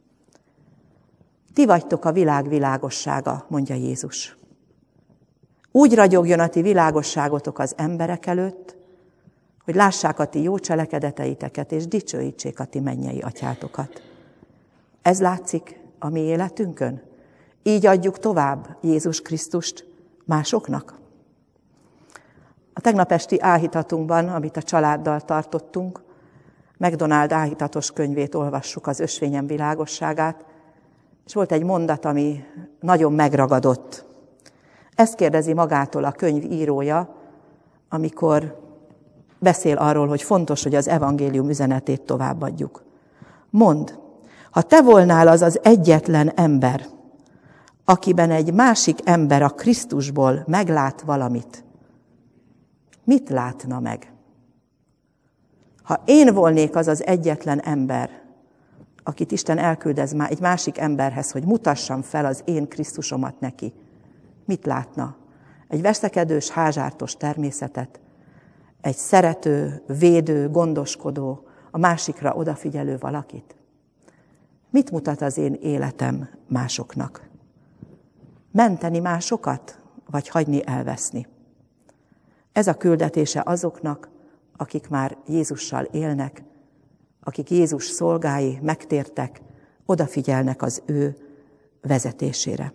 Ti vagytok a világ világossága, mondja Jézus. Úgy ragyogjon a ti világosságotok az emberek előtt, hogy lássák a ti jó cselekedeteiteket, és dicsőítsék a ti mennyei atyátokat. Ez látszik a mi életünkön? Így adjuk tovább Jézus Krisztust másoknak? A tegnap esti áhítatunkban, amit a családdal tartottunk, McDonald áhítatos könyvét olvassuk, az Ösvényem világosságát, és volt egy mondat, ami nagyon megragadott. Ezt kérdezi magától a könyv írója, amikor beszél arról, hogy fontos, hogy az evangélium üzenetét továbbadjuk. Mondd, ha te volnál az az egyetlen ember, akiben egy másik ember a Krisztusból meglát valamit, mit látna meg? Ha én volnék az az egyetlen ember, akit Isten elküldez már egy másik emberhez, hogy mutassam fel az én Krisztusomat neki, mit látna? Egy veszekedős, házsártos természetet, egy szerető, védő, gondoskodó, a másikra odafigyelő valakit? Mit mutat az én életem másoknak? Menteni másokat, vagy hagyni elveszni? Ez a küldetése azoknak, akik már Jézussal élnek, akik Jézus szolgái, megtértek, odafigyelnek az ő vezetésére.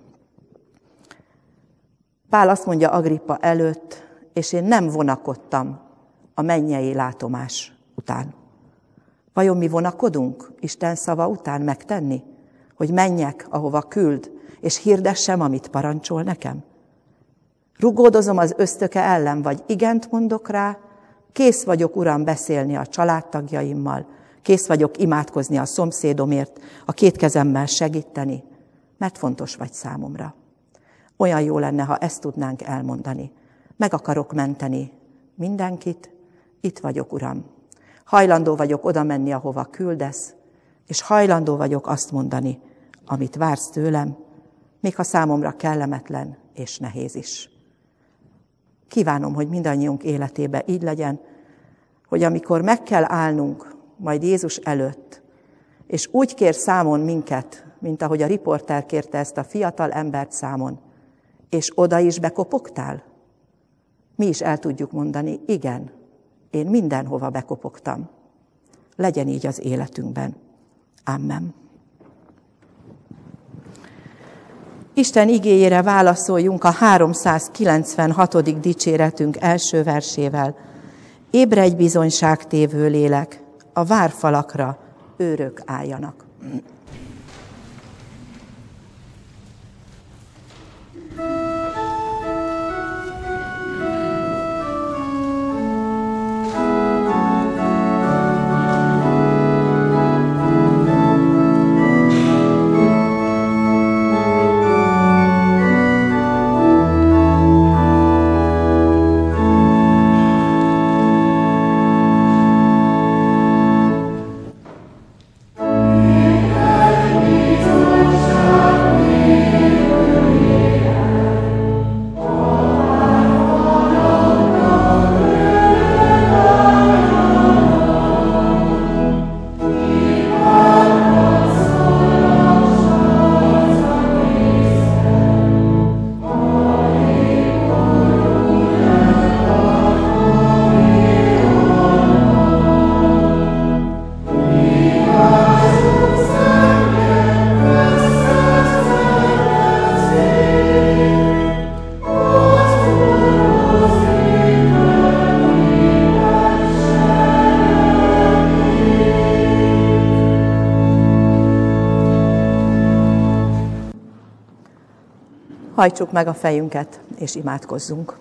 Pál azt mondja Agrippa előtt, és én nem vonakodtam a mennyei látomás után. Vajon mi vonakodunk Isten szava után megtenni, hogy menjek, ahova küld, és hirdessem, amit parancsol nekem? Rugódozom az ösztöke ellen, vagy igent mondok rá, kész vagyok, Uram, beszélni a családtagjaimmal, kész vagyok imádkozni a szomszédomért, a két kezemmel segíteni, mert fontos vagy számomra. Olyan jó lenne, ha ezt tudnánk elmondani. Meg akarok menteni mindenkit, itt vagyok, Uram. Hajlandó vagyok oda menni, ahova küldesz, és hajlandó vagyok azt mondani, amit vársz tőlem, még ha számomra kellemetlen és nehéz is. Kívánom, hogy mindannyiunk életébe így legyen, hogy amikor meg kell állnunk majd Jézus előtt, és úgy kér számon minket, mint ahogy a riporter kérte ezt a fiatal embert számon, és oda is bekopogtál? Mi is el tudjuk mondani, igen, én mindenhova bekopogtam. Legyen így az életünkben. Amen. Isten igéjére válaszoljunk a 396. dicséretünk első versével. Ébredj bizonyságtévő lélek, a várfalakra őrök álljanak. Yeah. Hajtsuk meg a fejünket, és imádkozzunk.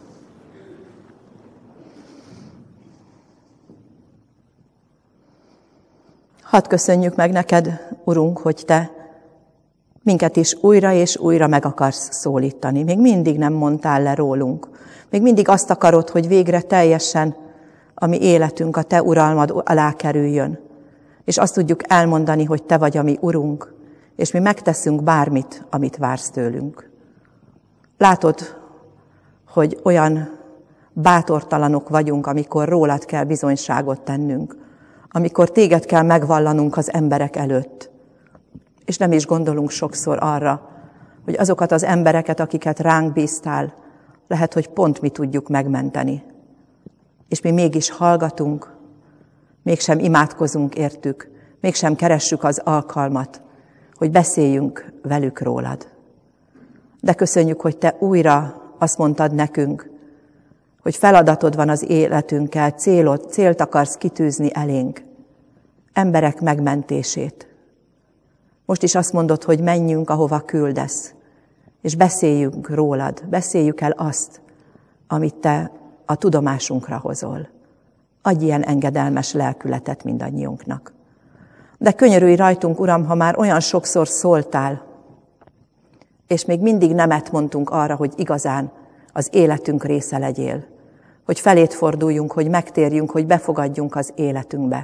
Hadd köszönjük meg neked, Urunk, hogy Te minket is újra és újra meg akarsz szólítani. Még mindig nem mondtál le rólunk. Még mindig azt akarod, hogy végre teljesen a mi életünk a Te uralmad alá kerüljön. És azt tudjuk elmondani, hogy Te vagy a mi Urunk, és mi megteszünk bármit, amit vársz tőlünk. Látod, hogy olyan bátortalanok vagyunk, amikor rólad kell bizonyságot tennünk, amikor téged kell megvallanunk az emberek előtt. És nem is gondolunk sokszor arra, hogy azokat az embereket, akiket ránk bíztál, lehet, hogy pont mi tudjuk megmenteni. És mi mégis hallgatunk, mégsem imádkozunk értük, mégsem keressük az alkalmat, hogy beszéljünk velük rólad. De köszönjük, hogy Te újra azt mondtad nekünk, hogy feladatod van az életünkkel, célt akarsz kitűzni elénk, emberek megmentését. Most is azt mondod, hogy menjünk, ahova küldesz, és beszéljünk rólad, beszéljük el azt, amit Te a tudomásunkra hozol. Adj ilyen engedelmes lelkületet mindannyiunknak. De könyörülj rajtunk, Uram, ha már olyan sokszor szóltál, és még mindig nemet mondtunk arra, hogy igazán az életünk része legyél, hogy felét forduljunk, hogy megtérjünk, hogy befogadjunk az életünkbe.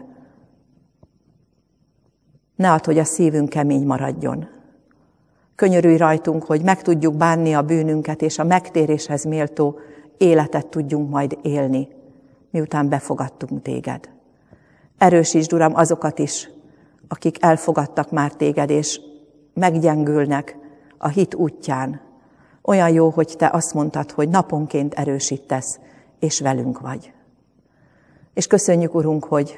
Ne add, hogy a szívünk kemény maradjon. Könyörülj rajtunk, hogy meg tudjuk bánni a bűnünket, és a megtéréshez méltó életet tudjunk majd élni, miután befogadtunk téged. Erősítsd, Uram, azokat is, akik elfogadtak már téged, és meggyengülnek a hit útján. Olyan jó, hogy Te azt mondtad, hogy naponként erősítesz, és velünk vagy. És köszönjük, Urunk, hogy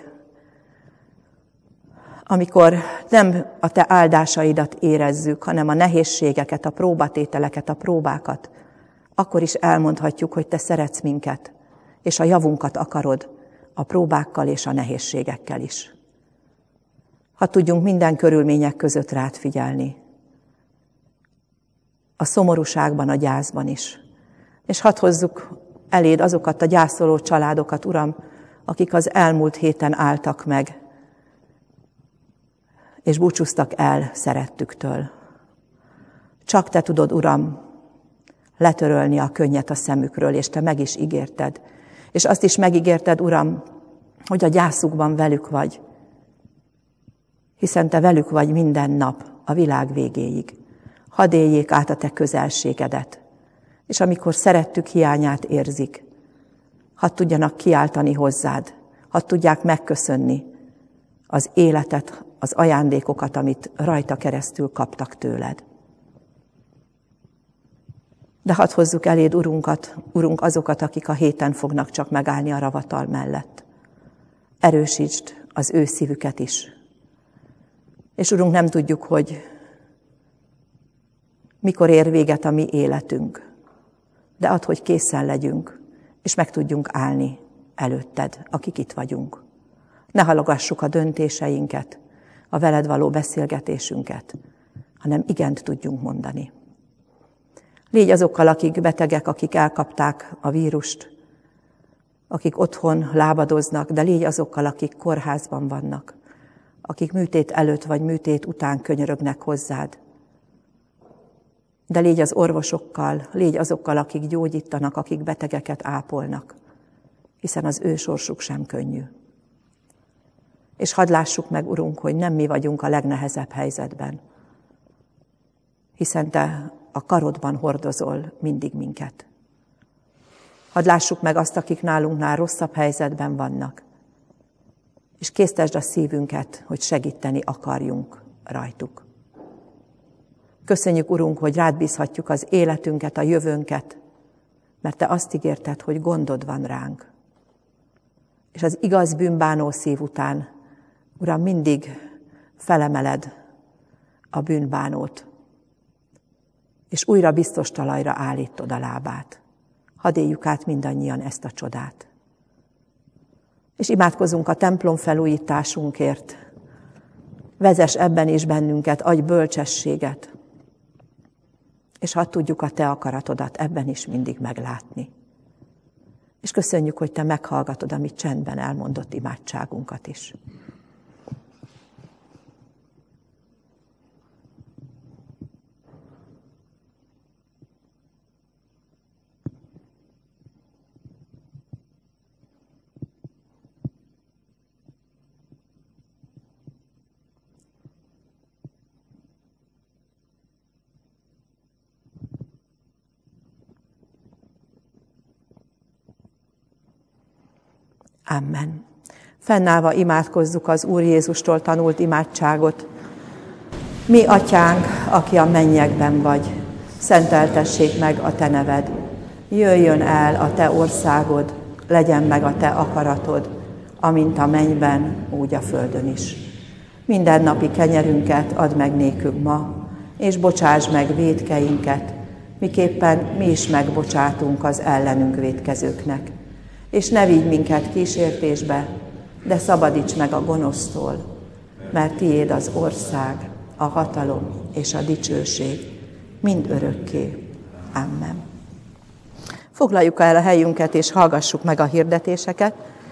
amikor nem a Te áldásaidat érezzük, hanem a nehézségeket, a próbatételeket, a próbákat, akkor is elmondhatjuk, hogy Te szeretsz minket, és a javunkat akarod a próbákkal és a nehézségekkel is. Hadd tudjunk minden körülmények között rád figyelni, a szomorúságban, a gyászban is. És hadd hozzuk eléd azokat a gyászoló családokat, Uram, akik az elmúlt héten álltak meg, és búcsúztak el szerettüktől. Csak Te tudod, Uram, letörölni a könnyet a szemükről, és Te meg is ígérted. És azt is megígérted, Uram, hogy a gyászukban velük vagy, hiszen Te velük vagy minden nap, a világ végéig. Hadd éljék át a Te közelségedet, és amikor szerettük hiányát érzik, hadd tudjanak kiáltani hozzád, hadd tudják megköszönni az életet, az ajándékokat, amit rajta keresztül kaptak tőled. De hadd hozzuk eléd, Urunk, azokat, akik a héten fognak csak megállni a ravatal mellett. Erősítsd az ő szívüket is. És Urunk, nem tudjuk, hogy mikor ér véget a mi életünk, de add, hogy készen legyünk, és meg tudjunk állni előtted, akik itt vagyunk. Ne halogassuk a döntéseinket, a veled való beszélgetésünket, hanem igent tudjunk mondani. Légy azokkal, akik betegek, akik elkapták a vírust, akik otthon lábadoznak, de légy azokkal, akik kórházban vannak, akik műtét előtt vagy műtét után könyörögnek hozzád. De légy az orvosokkal, légy azokkal, akik gyógyítanak, akik betegeket ápolnak, hiszen az ő sorsuk sem könnyű. És hadd lássuk meg, Urunk, hogy nem mi vagyunk a legnehezebb helyzetben, hiszen Te a karodban hordozol mindig minket. Hadd lássuk meg azt, akik nálunknál rosszabb helyzetben vannak, és késztesd a szívünket, hogy segíteni akarjunk rajtuk. Köszönjük, Urunk, hogy rád bízhatjuk az életünket, a jövőnket, mert Te azt ígérted, hogy gondod van ránk. És az igaz bűnbánó szív után, Uram, mindig felemeled a bűnbánót, és újra biztos talajra állítod a lábát. Hadd éljük át mindannyian ezt a csodát. És imádkozunk a templom felújításunkért. Vezess ebben is bennünket, adj bölcsességet. és hadd tudjuk a Te akaratodat ebben is mindig meglátni. És köszönjük, hogy Te meghallgatod a mi csendben elmondott imádságunkat is. Amen. Fennállva imádkozzuk az Úr Jézustól tanult imádságot. Mi, Atyánk, aki a mennyekben vagy, szenteltessék meg a Te neved. Jöjjön el a Te országod, legyen meg a Te akaratod, amint a mennyben, úgy a földön is. Mindennapi kenyerünket add meg nékünk ma, és bocsáss meg vétkeinket, miképpen mi is megbocsátunk az ellenünk vétkezőknek. És ne vigy minket kísértésbe, de szabadíts meg a gonosztól, mert tiéd az ország, a hatalom és a dicsőség, mind örökké. Amen. Foglaljuk el a helyünket, és hallgassuk meg a hirdetéseket.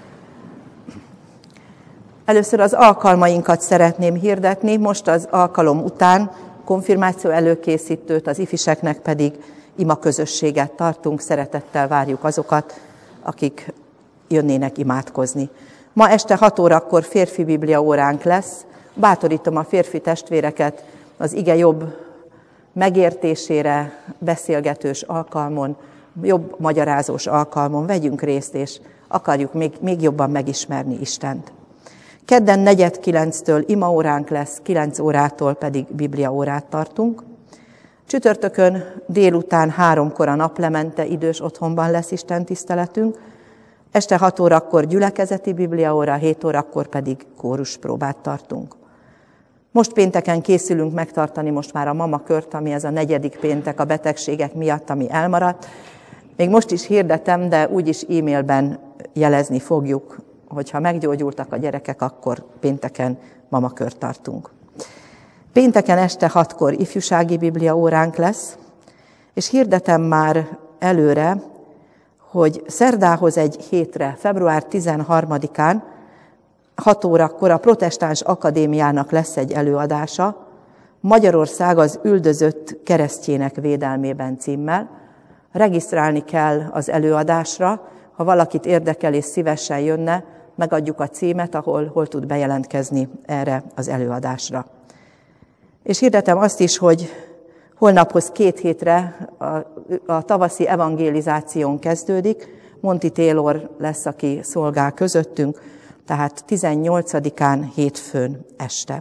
Először az alkalmainkat szeretném hirdetni, most az alkalom után konfirmáció előkészítőt, az ifiseknek pedig imaközösséget tartunk, szeretettel várjuk azokat, akik jönnének imádkozni. Ma este 6 órakor férfi biblia óránk lesz. Bátorítom a férfi testvéreket az ige jobb megértésére, beszélgetős alkalmon, jobb magyarázós alkalmon vegyünk részt, és akarjuk még jobban megismerni Istent. Kedden 8:45-től imaóránk lesz, 9 órától pedig bibliaórát tartunk. Csütörtökön délután 3-kor a naplemente idős otthonban lesz Isten tiszteletünk, este 6 órakor gyülekezeti bibliaóra, 7 órakor pedig kóruspróbát tartunk. Most pénteken készülünk megtartani most már a mamakört, ami ez a 4. péntek a betegségek miatt, ami elmaradt. Még most is hirdetem, de úgyis e-mailben jelezni fogjuk, hogyha meggyógyultak a gyerekek, akkor pénteken mamakört tartunk. Pénteken este 6-kor ifjúsági biblia óránk lesz, és hirdetem már előre, hogy szerdához egy hétre, február 13-án, 6 órakor a Protestáns Akadémiának lesz egy előadása, Magyarország az üldözött keresztjének védelmében címmel. Regisztrálni kell az előadásra, ha valakit érdekel és szívesen jönne, megadjuk a címet, hol tud bejelentkezni erre az előadásra. És hirdetem azt is, hogy holnaphoz 2 hétre a tavaszi evangélizáción kezdődik. Monty Taylor lesz, aki szolgál közöttünk, tehát 18-án hétfőn este.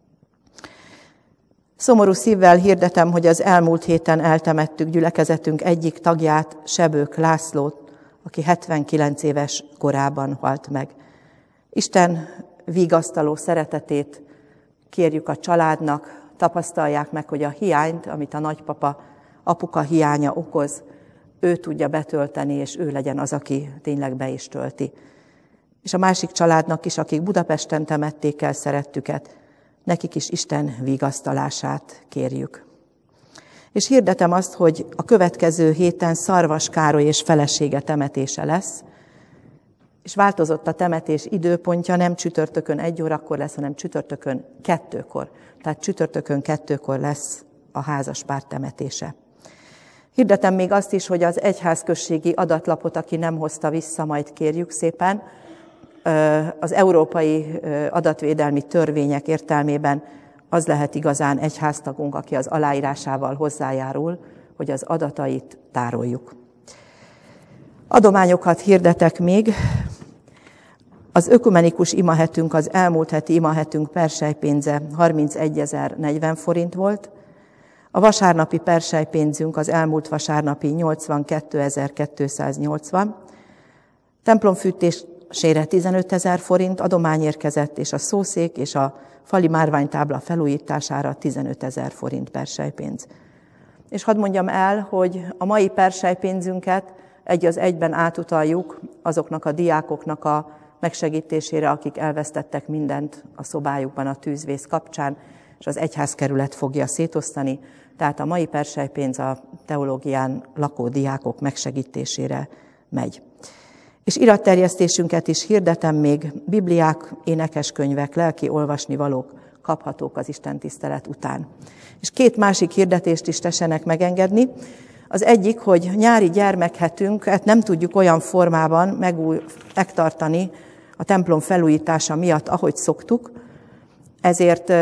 Szomorú szívvel hirdetem, hogy az elmúlt héten eltemettük gyülekezetünk egyik tagját, Sebők Lászlót, aki 79 éves korában halt meg. Isten vigasztaló szeretetét kérjük a családnak, tapasztalják meg, hogy a hiányt, amit a nagypapa, apuka hiánya okoz, ő tudja betölteni, és ő legyen az, aki tényleg be is tölti. És a másik családnak is, akik Budapesten temették el szerettüket, nekik is Isten vigasztalását kérjük. És hirdetem azt, hogy a következő héten Szarvas Károly és felesége temetése lesz, és változott a temetés időpontja, nem csütörtökön 1 órakor lesz, hanem csütörtökön 2-kor. Tehát csütörtökön 2-kor lesz a házaspár temetése. Hirdetem még azt is, hogy az egyházközségi adatlapot, aki nem hozta vissza, majd kérjük szépen, az európai adatvédelmi törvények értelmében az lehet igazán egyháztagunk, aki az aláírásával hozzájárul, hogy az adatait tároljuk. Adományokat hirdetek még. Az ökumenikus imahetünk, az elmúlt heti imahetünk perselypénze 31.040 forint volt. A vasárnapi perselypénzünk az elmúlt vasárnapi 82.280. Templomfűtésére 15.000 forint adomány érkezett, és a szószék és a fali márványtábla felújítására 15.000 forint perselypénz. És hadd mondjam el, hogy a mai perselypénzünket egy az egyben átutaljuk azoknak a diákoknak a megsegítésére, akik elvesztettek mindent a szobájukban a tűzvész kapcsán. és az egyházkerület fogja szétosztani, tehát a mai perselypénz a teológián lakó diákok megsegítésére megy. És iratterjesztésünket is hirdetem még, bibliák, énekeskönyvek, lelki olvasnivalók kaphatók az istentisztelet után. És 2 másik hirdetést is tessenek megengedni. Az egyik, hogy nyári gyermekhetünket nem tudjuk olyan formában megtartani a templom felújítása miatt, ahogy szoktuk, ezért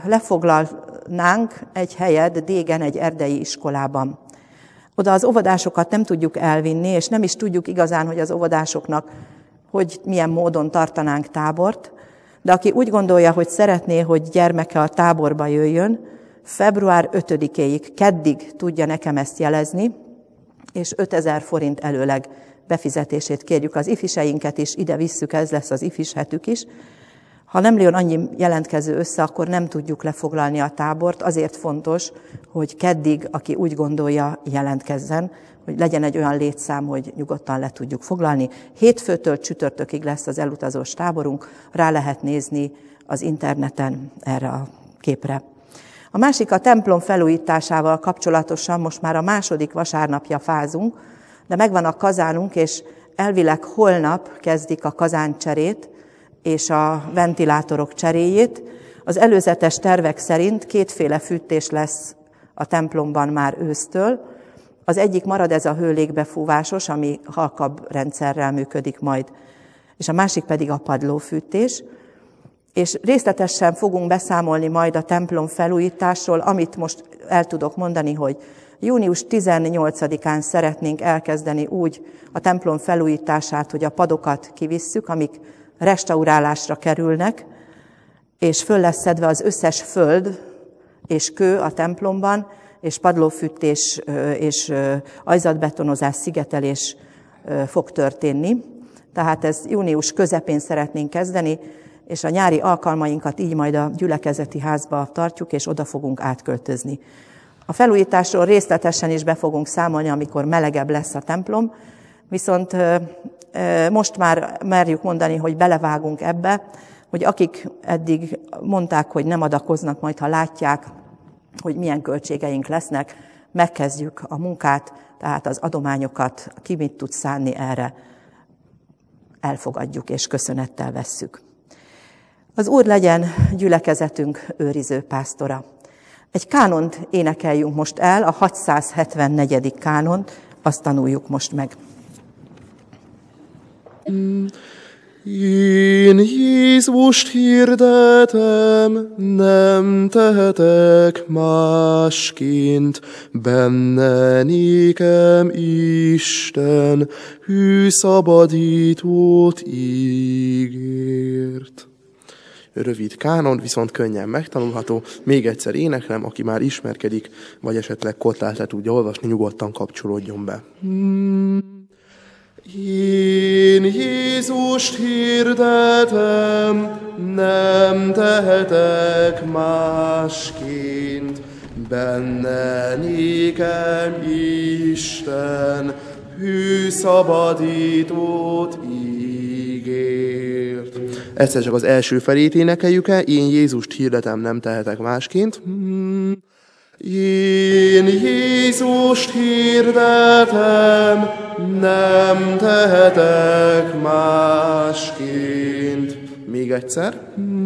lefoglalnánk egy helyet Dégen egy erdei iskolában. Oda az óvodásokat nem tudjuk elvinni, és nem is tudjuk igazán, hogy az óvodásoknak milyen módon tartanánk tábort, de aki úgy gondolja, hogy szeretné, hogy gyermeke a táborba jöjjön, február 5-éig, keddig tudja nekem ezt jelezni, és 5000 forint előleg befizetését kérjük. Az ifiseinket is ide visszük, ez lesz az ifis hetük is. Ha nem jön annyi jelentkező össze, akkor nem tudjuk lefoglalni a tábort. Azért fontos, hogy keddig, aki úgy gondolja, jelentkezzen, hogy legyen egy olyan létszám, hogy nyugodtan le tudjuk foglalni. Hétfőtől csütörtökig lesz az elutazós táborunk, rá lehet nézni az interneten erre a képre. A másik a templom felújításával kapcsolatosan, most már a 2. vasárnapja fázunk, de megvan a kazánunk, és elvileg holnap kezdik a kazáncserét és a ventilátorok cseréjét. Az előzetes tervek szerint 2 fűtés lesz a templomban már ősztől. Az egyik marad ez a hőlégbefúvásos, ami halkabb rendszerrel működik majd, és a másik pedig a padlófűtés. És részletesen fogunk beszámolni majd a templom felújításról, amit most el tudok mondani, hogy június 18-án szeretnénk elkezdeni úgy a templom felújítását, hogy a padokat kivisszük, amik restaurálásra kerülnek, és föl lesz szedve az összes föld és kő a templomban, és padlófűtés és ajzatbetonozás, szigetelés fog történni. Tehát ez június közepén szeretnénk kezdeni, és a nyári alkalmainkat így majd a gyülekezeti házba tartjuk, és oda fogunk átköltözni. A felújításról részletesen is be fogunk számolni, amikor melegebb lesz a templom, viszont most már merjük mondani, hogy belevágunk ebbe, hogy akik eddig mondták, hogy nem adakoznak, majd ha látják, hogy milyen költségeink lesznek, megkezdjük a munkát, tehát az adományokat, ki mit tud szánni erre, elfogadjuk és köszönettel vesszük. Az Úr legyen gyülekezetünk őriző pásztora. Egy kánont énekeljünk most el, a 674. kánont, azt tanuljuk most meg. Én Jézust hirdetem, nem tehetek másként, benne nékem Isten hű szabadítót ígért. Rövid kánon, viszont könnyen megtanulható. Még egyszer éneklem, aki már ismerkedik, vagy esetleg kotlát le tudja olvasni, nyugodtan kapcsolódjon be. Én Jézust hirdetem, nem tehetek másként, benne nékem Isten hű szabadítót ígért. Egyszer csak az első felét énekeljük el, én Jézust hirdetem, nem tehetek másként. Én Jézust hirdetem, nem tehetek másként. Még egyszer.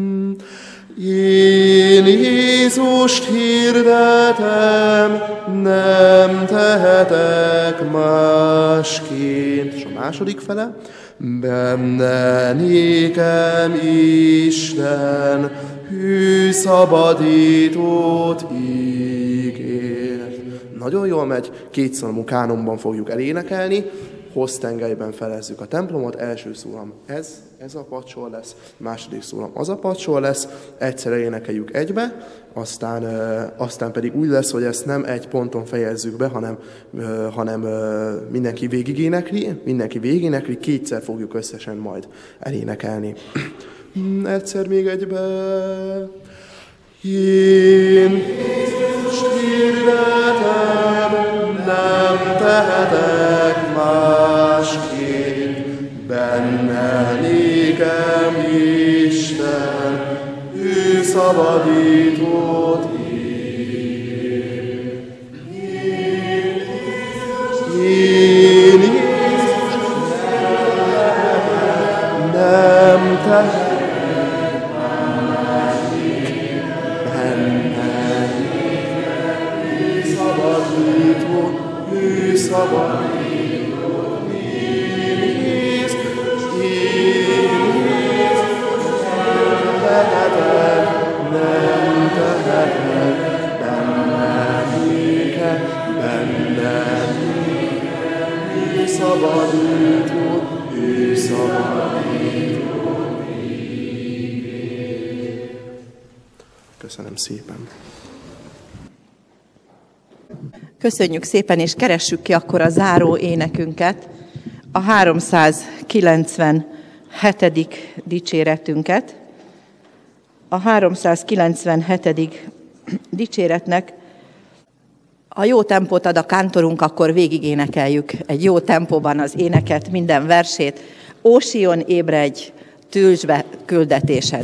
Én Jézust hirdetem, nem tehetek másként. És a második fele. Benne nékem Isten hű szabadítót ígért. Nagyon jól megy, kétszólamú kánonban fogjuk elénekelni, hossztengelyben felezzük a templomot, első szólam ez a pacsol lesz, második szólam az a pacsol lesz, egyszerre énekeljük egybe, aztán pedig úgy lesz, hogy ezt nem egy ponton fejezzük be, hanem mindenki végigénekli, kétszer fogjuk összesen majd elénekelni. Egyszer még egybe. Én Jézust hirdetem, nem tehetek másként, benne nékem Isten hű szabadítót, én Jézus nem tehetek benned. Ő szabadító, ő szabadító, én Jézus nem tehetek benned, benned. Ő szabadító, ő szabadító. Köszönöm szépen. Köszönjük szépen, és keressük ki akkor a záró énekünket, a 397. dicséretünket. A 397. dicséretnek, ha jó tempót ad a kántorunk, akkor végigénekeljük egy jó tempóban az éneket, minden versét. Ó Sion, ébredj, töltsd be küldetésed!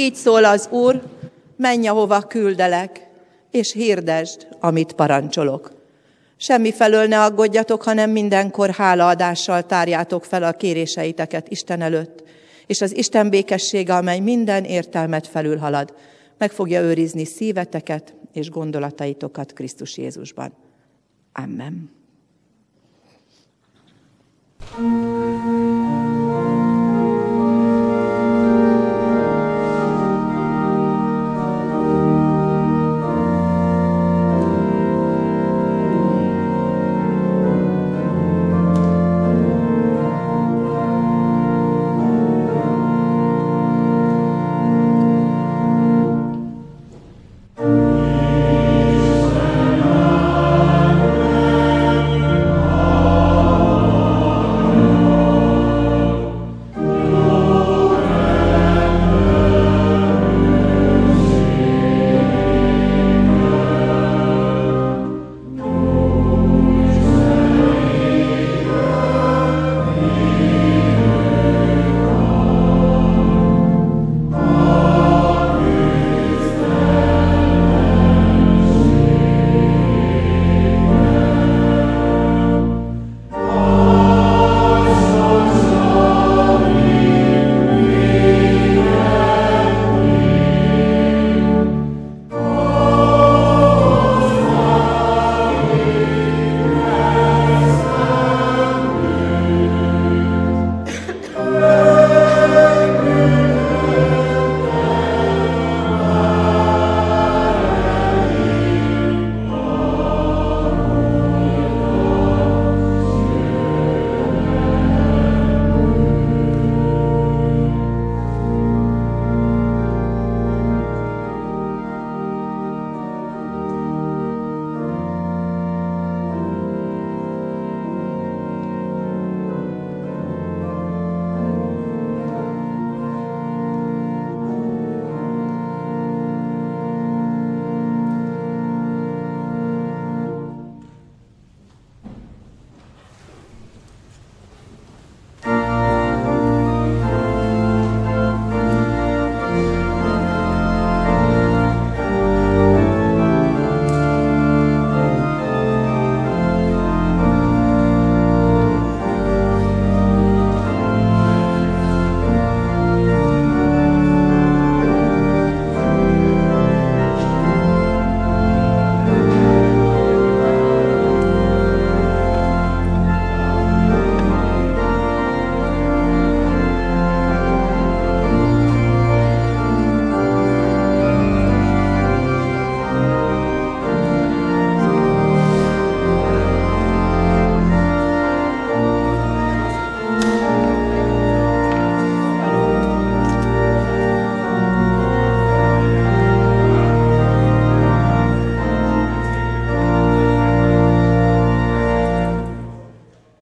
Így szól az Úr, menj, ahova küldelek, és hirdesd, amit parancsolok. Semmifelől ne aggódjatok, hanem mindenkor hálaadással tárjátok fel a kéréseiteket Isten előtt, és az Isten békessége, amely minden értelmet felülhalad, meg fogja őrizni szíveteket és gondolataitokat Krisztus Jézusban. Amen.